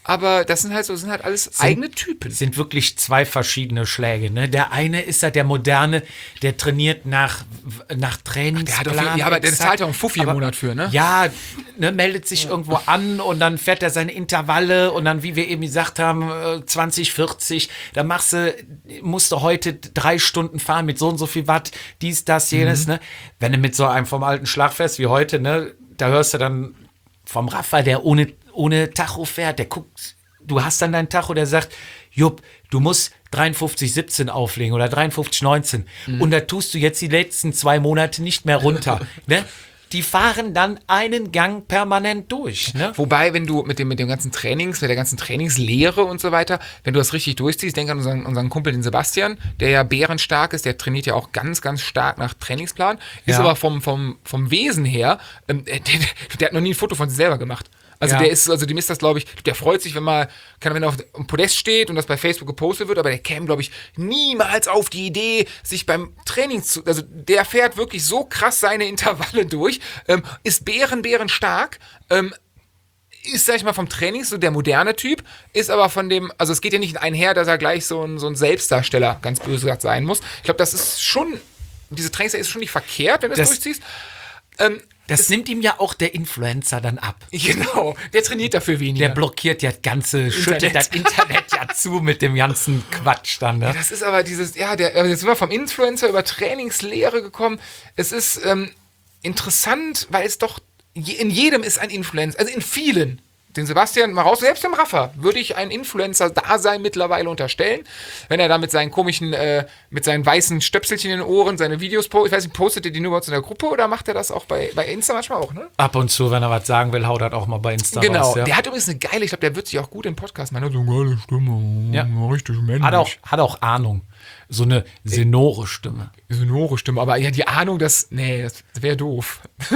aber das sind halt so, sind halt alles sind, eigene Typen. Sind wirklich zwei verschiedene Schläge. Ne? Der eine ist ja der moderne, der trainiert nach, nach Trainingsplan. Der hat auf, ja, aber der zahlt auch einen Fuffi im Monat für, ne? Ja, ne, meldet sich ja. irgendwo an und dann fährt er seine Intervalle und dann, wie wir eben gesagt haben, zwanzig, vierzig, da machst du, musst du heute drei Stunden fahren mit so und so viel Watt, dies, das, jenes, mhm. ne? Wenn du mit so einem vom alten Schlag fährst wie heute, ne, da hörst du dann vom Rafa, der ohne, ohne Tacho fährt, der guckt, du hast dann deinen Tacho, der sagt, Jupp, du musst dreiundfünfzig siebzehn auflegen oder dreiundfünfzig neunzehn mhm. und da tust du jetzt die letzten zwei Monate nicht mehr runter, ne? Die fahren dann einen Gang permanent durch. Ne? Wobei, wenn du mit dem, mit dem ganzen Trainings, mit der ganzen Trainingslehre und so weiter, wenn du das richtig durchziehst, denk an unseren, unseren Kumpel, den Sebastian, der ja bärenstark ist, der trainiert ja auch ganz, ganz stark nach Trainingsplan, ist ja. aber vom, vom, vom Wesen her, ähm, der, der, der hat noch nie ein Foto von sich selber gemacht. Also ja. der ist, also dem ist das, glaube ich, der freut sich, wenn mal, kann, wenn er auf dem Podest steht und das bei Facebook gepostet wird, aber der käme, glaube ich, niemals auf die Idee, sich beim Training zu, also der fährt wirklich so krass seine Intervalle durch, ähm, ist bären, bären stark, ähm, ist, sag ich mal, vom Training so der moderne Typ, ist aber von dem, also es geht ja nicht einher, dass er gleich so ein, so ein Selbstdarsteller, ganz böse gesagt, sein muss. Ich glaube, das ist schon, diese Trainingslehre ist schon nicht verkehrt, wenn du das, das durchziehst. Ähm, Das nimmt ihm ja auch der Influencer dann ab. Genau, der trainiert dafür weniger. Der blockiert ja das ganze, schüttet das Internet ja zu mit dem ganzen Quatsch dann. Ne? Ja, das ist aber dieses, ja, der, jetzt sind wir vom Influencer über Trainingslehre gekommen. Es ist ähm, interessant, weil es doch, je, in jedem ist ein Influencer, also in vielen. Den Sebastian mal raus, selbst dem Rafa, würde ich ein Influencer-Dasein mittlerweile unterstellen, wenn er da mit seinen komischen, äh, mit seinen weißen Stöpselchen in den Ohren seine Videos postet. Ich weiß nicht, postet er die nur bei uns in der Gruppe oder macht er das auch bei, bei Insta manchmal auch, ne? Ab und zu, wenn er was sagen will, haut er auch mal bei Insta genau. raus. Genau, ja. Der hat übrigens eine geile, ich glaube, der wird sich auch gut im Podcast machen. So eine geile Stimme, ja. richtig männlich. Hat auch, hat auch Ahnung. So eine sonore Stimme. Sonore Stimme, aber ja, die Ahnung, dass, nee, das wäre doof.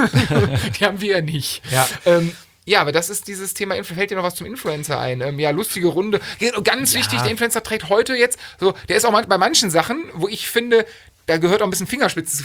Die haben wir ja nicht. Ja. Ähm, Ja, aber das ist dieses Thema, fällt dir noch was zum Influencer ein? Ähm, ja, lustige Runde. Ganz ja. wichtig, der Influencer trägt heute jetzt, so, der ist auch bei manchen Sachen, wo ich finde, da gehört auch ein bisschen Fingerspitze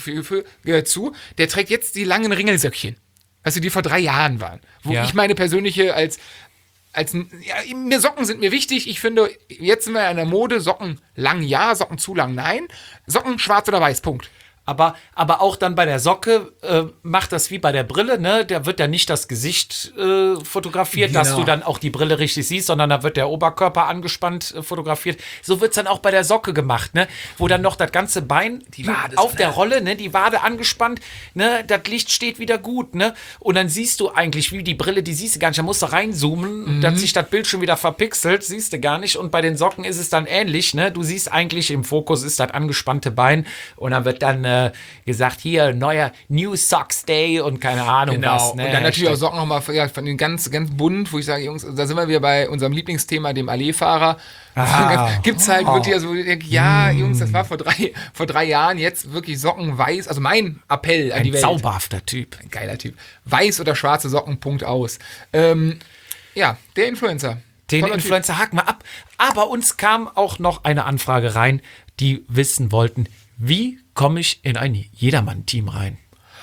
zu, der trägt jetzt die langen Ringelsöckchen. Weißt du, die vor drei Jahren waren. Wo ja. ich meine persönliche als, als, ja, mir Socken sind mir wichtig. Ich finde, jetzt sind wir in der Mode, Socken lang ja, Socken zu lang nein. Socken schwarz oder weiß, Punkt. Aber, aber auch dann bei der Socke äh, macht das wie bei der Brille, ne? Da wird dann nicht das Gesicht äh, fotografiert, genau. dass du dann auch die Brille richtig siehst, sondern da wird der Oberkörper angespannt äh, fotografiert. So wird's dann auch bei der Socke gemacht, ne? Wo dann noch das ganze Bein die Wade auf so, der ne? Rolle, ne? Die Wade angespannt, ne? Das Licht steht wieder gut, ne? Und dann siehst du eigentlich, wie die Brille, die siehst du gar nicht, da musst du reinzoomen, mhm. dass sich das Bild schon wieder verpixelt, siehst du gar nicht. Und bei den Socken ist es dann ähnlich, ne? Du siehst eigentlich, im Fokus ist das angespannte Bein und dann wird dann äh, gesagt, hier, neuer New Socks Day und keine Ahnung genau. was. Ne? Und dann natürlich auch Socken nochmal ja, von den ganz, ganz bunt, wo ich sage, Jungs, da sind wir wieder bei unserem Lieblingsthema, dem Allee-Fahrer. Ah. Gibt's halt oh. wirklich, also wo ich denke, ja, mm. Jungs, das war vor drei, vor drei Jahren, jetzt wirklich Socken weiß, also mein Appell an Ein die Welt. Ein zauberhafter Typ. Ein geiler Typ. Weiß oder schwarze Socken, Punkt aus. Ähm, ja, der Influencer. Den Toller Influencer typ. Haken wir ab. Aber uns kam auch noch eine Anfrage rein, die wissen wollten, wie komme ich in ein Jedermann-Team rein?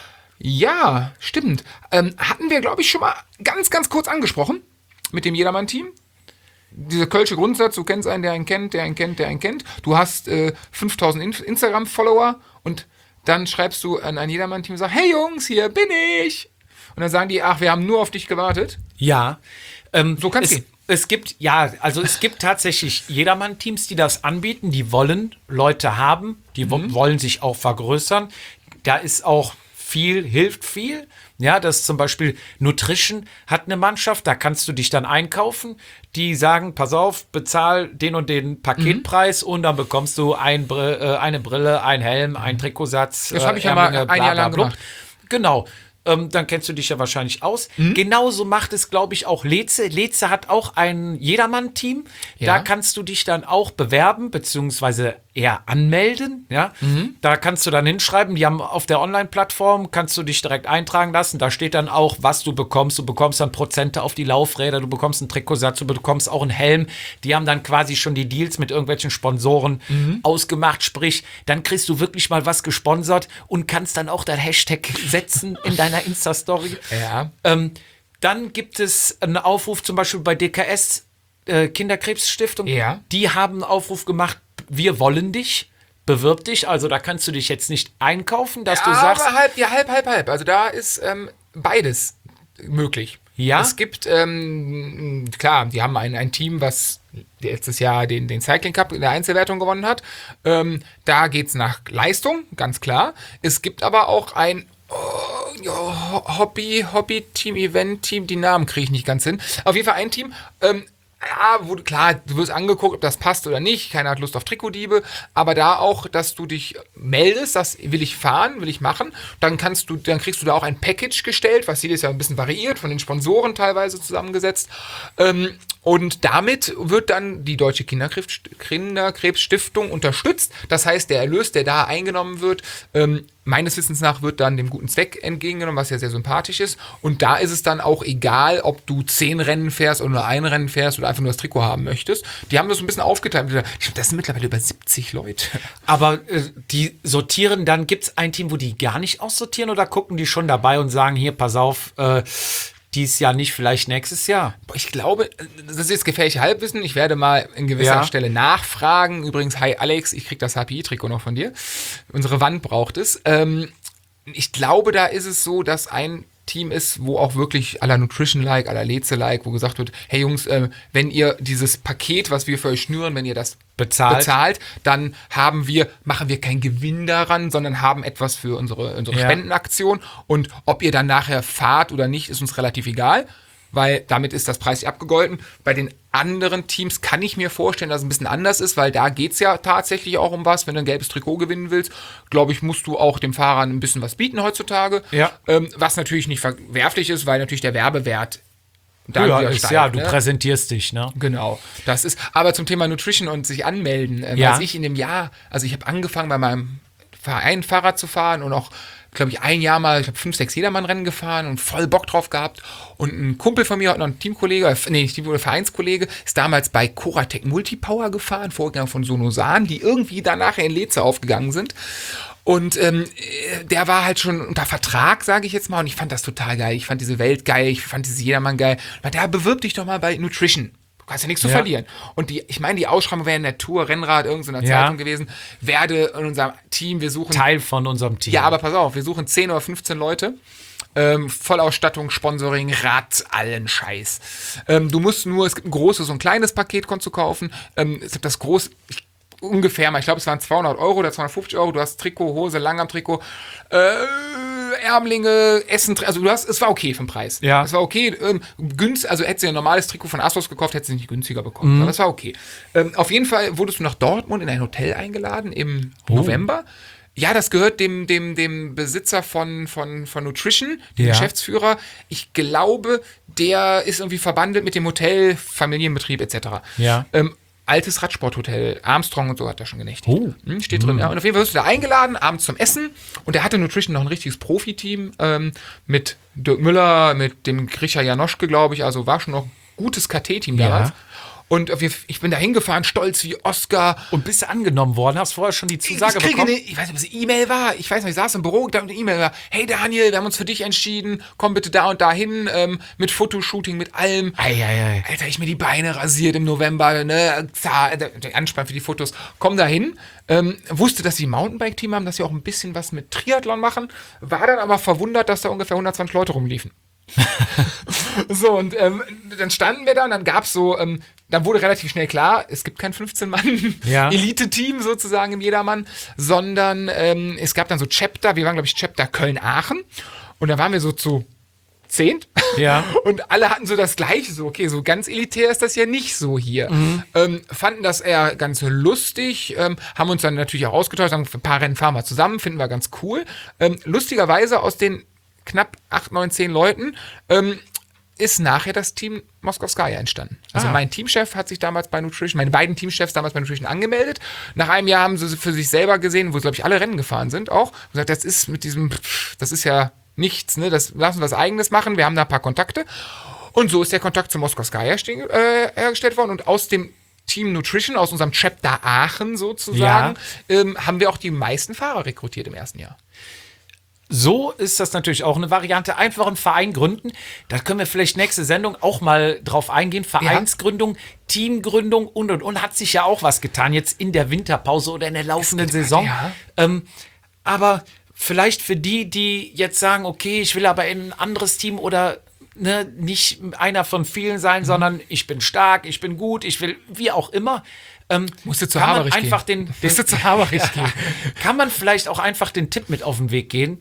Ja, stimmt. Ähm, hatten wir, glaube ich, schon mal ganz, ganz kurz angesprochen mit dem Jedermann-Team. Dieser kölsche Grundsatz, du kennst einen, der einen kennt, der einen kennt, der einen kennt. Du hast äh, fünftausend In- Instagram-Follower und dann schreibst du an ein Jedermann-Team und sagst, hey Jungs, hier bin ich. Und dann sagen die, ach, wir haben nur auf dich gewartet. Ja. Ähm, so kann es gehen. Es gibt, ja, also es gibt tatsächlich Jedermann-Teams, die das anbieten, die wollen Leute haben, die mhm. wo- wollen sich auch vergrößern. Da ist auch viel, hilft viel. Ja, das ist zum Beispiel Nutrition hat eine Mannschaft, da kannst du dich dann einkaufen. Die sagen, pass auf, bezahl den und den Paketpreis mhm. und dann bekommst du ein Br- äh, eine Brille, ein Helm, ein Trikotsatz. Das habe ich ja mal ein Jahr lang gemacht. Genau. Ähm, dann kennst du dich ja wahrscheinlich aus. Mhm. Genauso macht es, glaube ich, auch Leze. Leze hat auch ein Jedermann-Team. Ja. Da kannst du dich dann auch bewerben, beziehungsweise eher anmelden. Ja? Mhm. Da kannst du dann hinschreiben, die haben auf der Online-Plattform, kannst du dich direkt eintragen lassen. Da steht dann auch, was du bekommst. Du bekommst dann Prozente auf die Laufräder, du bekommst einen Trikotsatz, du bekommst auch einen Helm. Die haben dann quasi schon die Deals mit irgendwelchen Sponsoren mhm. ausgemacht. Sprich, dann kriegst du wirklich mal was gesponsert und kannst dann auch dein Hashtag setzen in deiner Insta-Story. Ja. Ähm, dann gibt es einen Aufruf zum Beispiel bei D K S, äh, Kinderkrebsstiftung, Ja. die haben einen Aufruf gemacht, wir wollen dich, bewirb dich. Also da kannst du dich jetzt nicht einkaufen, dass du Ja, sagst, aber halb, ja, halb, halb, halb. Also da ist ähm, beides möglich. Ja? Es gibt, ähm, klar, die haben ein, ein Team, was letztes Jahr den, den Cycling Cup in der Einzelwertung gewonnen hat. Ähm, da geht es nach Leistung, ganz klar. Es gibt aber auch ein oh, ja, Hobby, Hobby-Team, Event-Team, die Namen kriege ich nicht ganz hin. Auf jeden Fall ein Team, ähm, ja, wo du, klar, du wirst angeguckt, ob das passt oder nicht. Keiner hat Lust auf Trikotdiebe. Aber da auch, dass du dich meldest, das will ich fahren, will ich machen. Dann kannst du, dann kriegst du da auch ein Package gestellt, was jedes Jahr ein bisschen variiert, von den Sponsoren teilweise zusammengesetzt. Ähm, und damit wird dann die Deutsche Kinderkrebs, Kinderkrebsstiftung unterstützt. Das heißt, der Erlös, der da eingenommen wird, ähm, meines Wissens nach wird dann dem guten Zweck entgegengenommen, was ja sehr sympathisch ist. Und da ist es dann auch egal, ob du zehn Rennen fährst oder nur ein Rennen fährst oder einfach nur das Trikot haben möchtest. Die haben das ein bisschen aufgeteilt. Ich glaube, das sind mittlerweile über siebzig Leute. aber äh, die sortieren dann, gibt es ein Team, wo die gar nicht aussortieren oder gucken die schon dabei und sagen, hier, pass auf, äh, dieses Jahr nicht, vielleicht nächstes Jahr? Boah, ich glaube, das ist jetzt gefährliches Halbwissen. Ich werde mal in gewisser Ja. Stelle nachfragen. Übrigens, hi Alex, ich krieg das H P I-Trikot noch von dir. Unsere Wand braucht es. Ähm, ich glaube, da ist es so, dass ein Team ist, wo auch wirklich à la Nutrition-like, à la Leze-like, wo gesagt wird, hey Jungs, äh, wenn ihr dieses Paket, was wir für euch schnüren, wenn ihr das Bezahlt. bezahlt, dann haben wir, machen wir keinen Gewinn daran, sondern haben etwas für unsere, unsere Ja. Spendenaktion. Und ob ihr dann nachher fahrt oder nicht, ist uns relativ egal, weil damit ist das preislich abgegolten. Bei den anderen Teams kann ich mir vorstellen, dass es ein bisschen anders ist, weil da geht es ja tatsächlich auch um was. Wenn du ein gelbes Trikot gewinnen willst, glaube ich, musst du auch dem Fahrer ein bisschen was bieten heutzutage. Ja. Ähm, was natürlich nicht verwerflich ist, weil natürlich der Werbewert da Ja, wieder ist, steigt, ja, du ne? präsentierst dich, ne? Genau, das ist, aber zum Thema Nutrition und sich anmelden, äh, Ja. als ich in dem Jahr, also ich habe angefangen bei meinem Verein Fahrrad zu fahren und auch, glaube ich, ein Jahr mal, ich habe fünf, sechs Jedermann-Rennen gefahren und voll Bock drauf gehabt und ein Kumpel von mir, hat noch ein Teamkollege, äh, nee, nicht Teamkollege, Vereinskollege, ist damals bei Coratec Multipower gefahren, Vorgänger von Sonosan, die irgendwie danach in Leze aufgegangen sind. Und ähm, der war halt schon unter Vertrag, sage ich jetzt mal. Und ich fand das total geil. Ich fand diese Welt geil. Ich fand diese Jedermann geil. Aber der bewirb dich doch mal bei Nutrition. Du kannst ja nichts zu Ja. verlieren. Und die, ich meine, die Ausschreibung wäre in der Tour, Rennrad, irgendeiner Ja. Zeitung gewesen. Werde in unserem Team, wir suchen... Teil von unserem Team. Ja, aber pass auf, wir suchen zehn oder fünfzehn Leute. Ähm, Vollausstattung, Sponsoring, Rad, allen Scheiß. Ähm, du musst nur, es gibt ein großes und ein kleines Paket, konntest du kaufen. Ähm, es gibt das große... Ich, ungefähr mal, ich glaube, es waren zweihundert Euro oder zweihundertfünfzig Euro. Du hast Trikot, Hose, Langarm-Trikot, äh, Ärmlinge, Essen, also du hast, es war okay für den Preis. Ja. Es war okay, ähm, günst, also hättest du ein normales Trikot von Asos gekauft, hättest du nicht günstiger bekommen. Aber das war okay. Ähm, auf jeden Fall wurdest du nach Dortmund in ein Hotel eingeladen im November. Ja, das gehört dem, dem, dem Besitzer von, von, von Nutrition, dem Ja. Geschäftsführer. Ich glaube, der ist irgendwie verbandelt mit dem Hotel, Familienbetrieb et cetera. Ja. Ähm, altes Radsporthotel, Armstrong und so hat er schon genächtigt. Oh. Hm, steht drin, ja. Und auf jeden Fall wirst du da eingeladen, abends zum Essen. Und der hatte Nutrition noch ein richtiges Profiteam ähm, mit Dirk Müller, mit dem Grisha Janoschke, glaube ich. Also war schon noch ein gutes K T-Team Ja. damals. Und wir, ich bin da hingefahren, stolz wie Oscar. Und bist du angenommen worden? Hast vorher schon die Zusage ich kriege bekommen? eine, ich weiß nicht, ob es eine E-Mail war. Ich weiß nicht, ich saß im Büro, da eine E-Mail war, hey Daniel, wir haben uns für dich entschieden, komm bitte da und da hin, ähm, mit Fotoshooting, mit allem. Eieiei. Alter, ich mir die Beine rasiert im November, ne, Zah- der Anspann für die Fotos, komm da hin. Ähm, wusste, dass sie ein Mountainbike-Team haben, dass sie auch ein bisschen was mit Triathlon machen, war dann aber verwundert, dass da ungefähr hundertzwanzig Leute rumliefen. So, und ähm, dann standen wir da und dann gab es so, ähm, dann wurde relativ schnell klar, es gibt kein fünfzehn Mann Ja. Elite-Team sozusagen im Jedermann, sondern ähm, es gab dann so Chapter, wir waren, glaube ich, Chapter Köln-Aachen und da waren wir so zu zehn. Ja. Und alle hatten so das Gleiche, so, okay, so ganz elitär ist das ja nicht so hier. Ähm, fanden das eher ganz lustig, ähm, haben uns dann natürlich auch ausgetauscht, haben ein paar Rennen fahren wir zusammen, finden wir ganz cool. Ähm, lustigerweise aus den knapp acht, neun, zehn Leuten ähm, ist nachher das Team Moskowskaja entstanden. Also Ah. mein Teamchef hat sich damals bei Nutrition, meine beiden Teamchefs damals bei Nutrition angemeldet. Nach einem Jahr haben sie für sich selber gesehen, wo, glaube ich, alle Rennen gefahren sind auch. Und gesagt, das ist mit diesem, das ist ja nichts, ne? Das lassen wir was Eigenes machen. Wir haben da ein paar Kontakte. Und so ist der Kontakt zu Moskowskaja äh, hergestellt worden. Und aus dem Team Nutrition, aus unserem Chapter Aachen sozusagen, ähm, haben wir auch die meisten Fahrer rekrutiert im ersten Jahr. So ist das natürlich auch eine Variante. Einfach einen Verein gründen. Da können wir vielleicht nächste Sendung auch mal drauf eingehen. Vereinsgründung, ja. Teamgründung und, und, und. Hat sich ja auch was getan jetzt in der Winterpause oder in der laufenden Saison. Ja. Ähm, aber vielleicht für die, die jetzt sagen, okay, ich will aber in ein anderes Team oder ne, nicht einer von vielen sein, mhm. sondern ich bin stark, ich bin gut, ich will, wie auch immer. Ähm, Musst du zu Haberich gehen. Einfach den, den, Musst du zu Haberich ja, gehen. Kann man vielleicht auch einfach den Tipp mit auf den Weg gehen.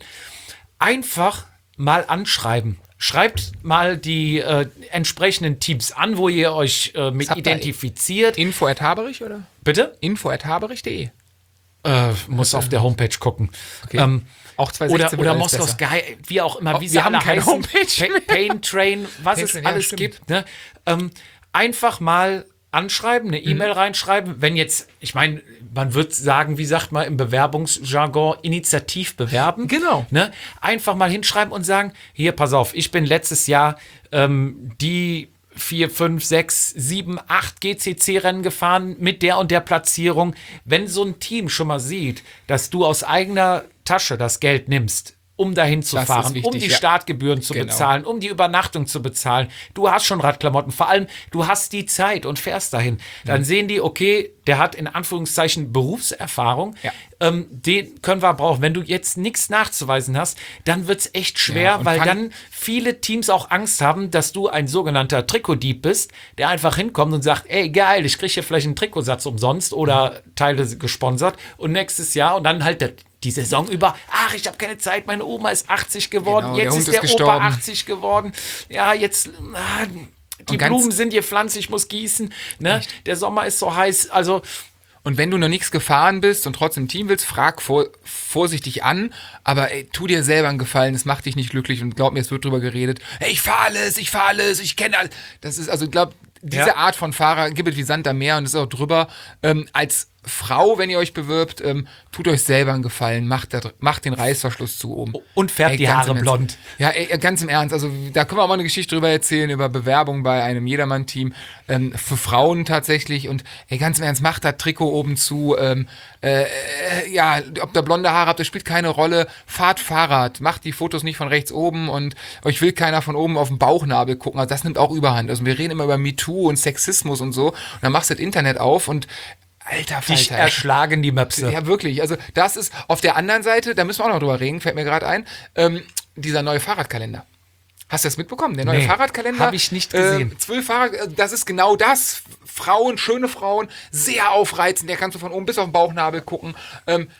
Einfach mal anschreiben. Schreibt mal die äh, entsprechenden Teams an, wo ihr euch äh, mit identifiziert. Info at Haberich, oder? Bitte? Info at haberich punkt de. Äh, muss auf der Homepage gucken. Okay. Ähm, auch zweitausendsechzehn oder oder Moskau Sky, wie auch immer, oh, wie sie alle heißen. Homepage pa- Pain Train, was Pain es Train, alles ja, gibt. Ne? Ähm, einfach mal anschreiben, eine E-Mail mhm. reinschreiben. Wenn jetzt, ich meine, man wird sagen, wie sagt man im Bewerbungsjargon, initiativ bewerben. Genau. Ne? Einfach mal hinschreiben und sagen, hier, pass auf, ich bin letztes Jahr ähm, die vier, fünf, sechs, sieben, acht G C C-Rennen gefahren mit der und der Platzierung. Wenn so ein Team schon mal sieht, dass du aus eigener Tasche das Geld nimmst, um dahin zu das fahren, wichtig, um die ja. Startgebühren zu genau. bezahlen, um die Übernachtung zu bezahlen. Du hast schon Radklamotten, vor allem du hast die Zeit und fährst dahin. Dann mhm. sehen die, okay, der hat in Anführungszeichen Berufserfahrung, ja. ähm, den können wir brauchen. Wenn du jetzt nichts nachzuweisen hast, dann wird es echt schwer, ja, weil dann viele Teams auch Angst haben, dass du ein sogenannter Trikotdieb bist, der einfach hinkommt und sagt, ey, geil, ich kriege hier vielleicht einen Trikotsatz umsonst oder mhm. Teile gesponsert und nächstes Jahr und dann halt der die Saison über, ach, ich habe keine Zeit, meine Oma ist achtzig geworden, genau, jetzt der ist Hund der ist gestorben. Opa achtzig geworden. Ja, jetzt, ah, die und Blumen sind gepflanzt, ich muss gießen. Ne? Der Sommer ist so heiß, also. Und wenn du noch nichts gefahren bist und trotzdem ein Team willst, frag vor, vorsichtig an, aber ey, tu dir selber einen Gefallen, es macht dich nicht glücklich und glaub mir, es wird drüber geredet, ey, ich fahre alles, ich fahre alles, ich kenne alles. Das ist, also ich glaube, diese ja. Art von Fahrer gibt es wie Sand am Meer und ist auch drüber. Ähm, als Frau, wenn ihr euch bewirbt, ähm, tut euch selber einen Gefallen, macht, der, macht den Reißverschluss zu oben. Und färbt ey, die Haare blond. Ja, ey, ganz im Ernst, also da können wir auch mal eine Geschichte drüber erzählen, über Bewerbung bei einem Jedermann-Team, ähm, für Frauen tatsächlich und ey, ganz im Ernst, macht das Trikot oben zu, ähm, äh, äh, ja, ob da blonde Haare habt, das spielt keine Rolle, fahrt Fahrrad, macht die Fotos nicht von rechts oben und euch will keiner von oben auf den Bauchnabel gucken, also das nimmt auch Überhand, also wir reden immer über MeToo und Sexismus und so und dann machst du das Internet auf und Alter Falter. Dich erschlagen die Möpse. Ja, wirklich. Also das ist auf der anderen Seite, da müssen wir auch noch drüber reden, fällt mir gerade ein, ähm, dieser neue Fahrradkalender. Hast du das mitbekommen? Der neue nee, Fahrradkalender? Habe ich nicht gesehen. Äh, zwölf Fahrrad, das ist genau das. Frauen, schöne Frauen, sehr aufreizend. Der kannst du von oben bis auf den Bauchnabel gucken. Ähm,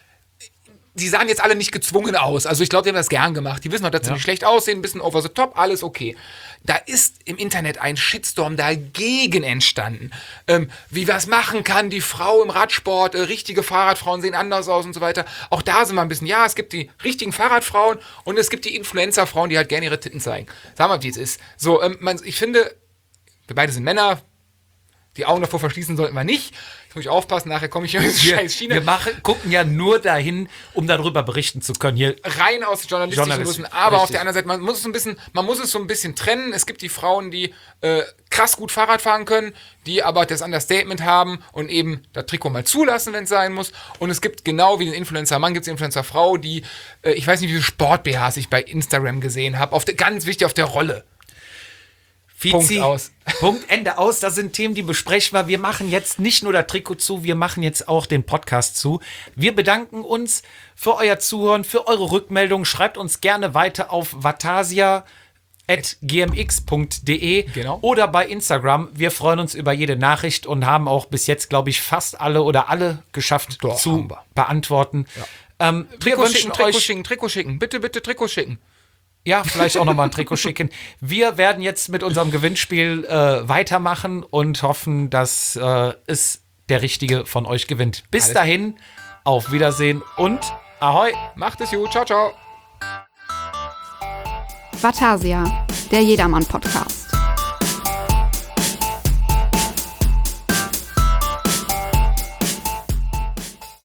die sahen jetzt alle nicht gezwungen aus. Also ich glaube, die haben das gern gemacht. Die wissen auch, dass sie ja. nicht schlecht aussehen, ein bisschen over the top, alles okay. Da ist im Internet ein Shitstorm dagegen entstanden. Ähm, wie was machen kann, die Frau im Radsport, äh, richtige Fahrradfrauen sehen anders aus und so weiter. Auch da sind wir ein bisschen, ja, es gibt die richtigen Fahrradfrauen und es gibt die Influencerfrauen, die halt gerne ihre Titten zeigen. Sag mal, wie es ist. So, ähm, man, ich finde, wir beide sind Männer, die Augen davor verschließen sollten wir nicht. Jetzt muss ich aufpassen, nachher komme ich hier ins scheiß China. Wir machen, gucken ja nur dahin, um darüber berichten zu können. Hier rein aus journalistischen Gründen, aber richtig. Auf der anderen Seite, man muss es so ein bisschen, man muss es so ein bisschen trennen. Es gibt die Frauen, die äh, krass gut Fahrrad fahren können, die aber das Understatement haben und eben das Trikot mal zulassen, wenn es sein muss. Und es gibt genau wie den Influencer-Mann, gibt es Influencer-Frau, die, äh, ich weiß nicht, wie viele Sport-B Hs ich bei Instagram gesehen habe, ganz wichtig auf der Rolle. Fizi, Punkt aus. Punkt, Ende aus. Das sind Themen, die besprechen wir. Wir machen jetzt nicht nur das Trikot zu, wir machen jetzt auch den Podcast zu. Wir bedanken uns für euer Zuhören, für eure Rückmeldungen. Schreibt uns gerne weiter auf vatasia at g m x punkt d e genau. oder bei Instagram. Wir freuen uns über jede Nachricht und haben auch bis jetzt, glaube ich, fast alle oder alle geschafft Doch, zu beantworten. Ja. Ähm, wir Trikot wünschen schicken, Trikot euch schicken, Trikot schicken. Bitte, bitte Trikot schicken. Ja, vielleicht auch nochmal ein Trikot schicken. Wir werden jetzt mit unserem Gewinnspiel äh, weitermachen und hoffen, dass äh, es der Richtige von euch gewinnt. Bis Alles. dahin, auf Wiedersehen und Ahoi. Macht es gut. Ciao, ciao. Vatasia, der Jedermann-Podcast.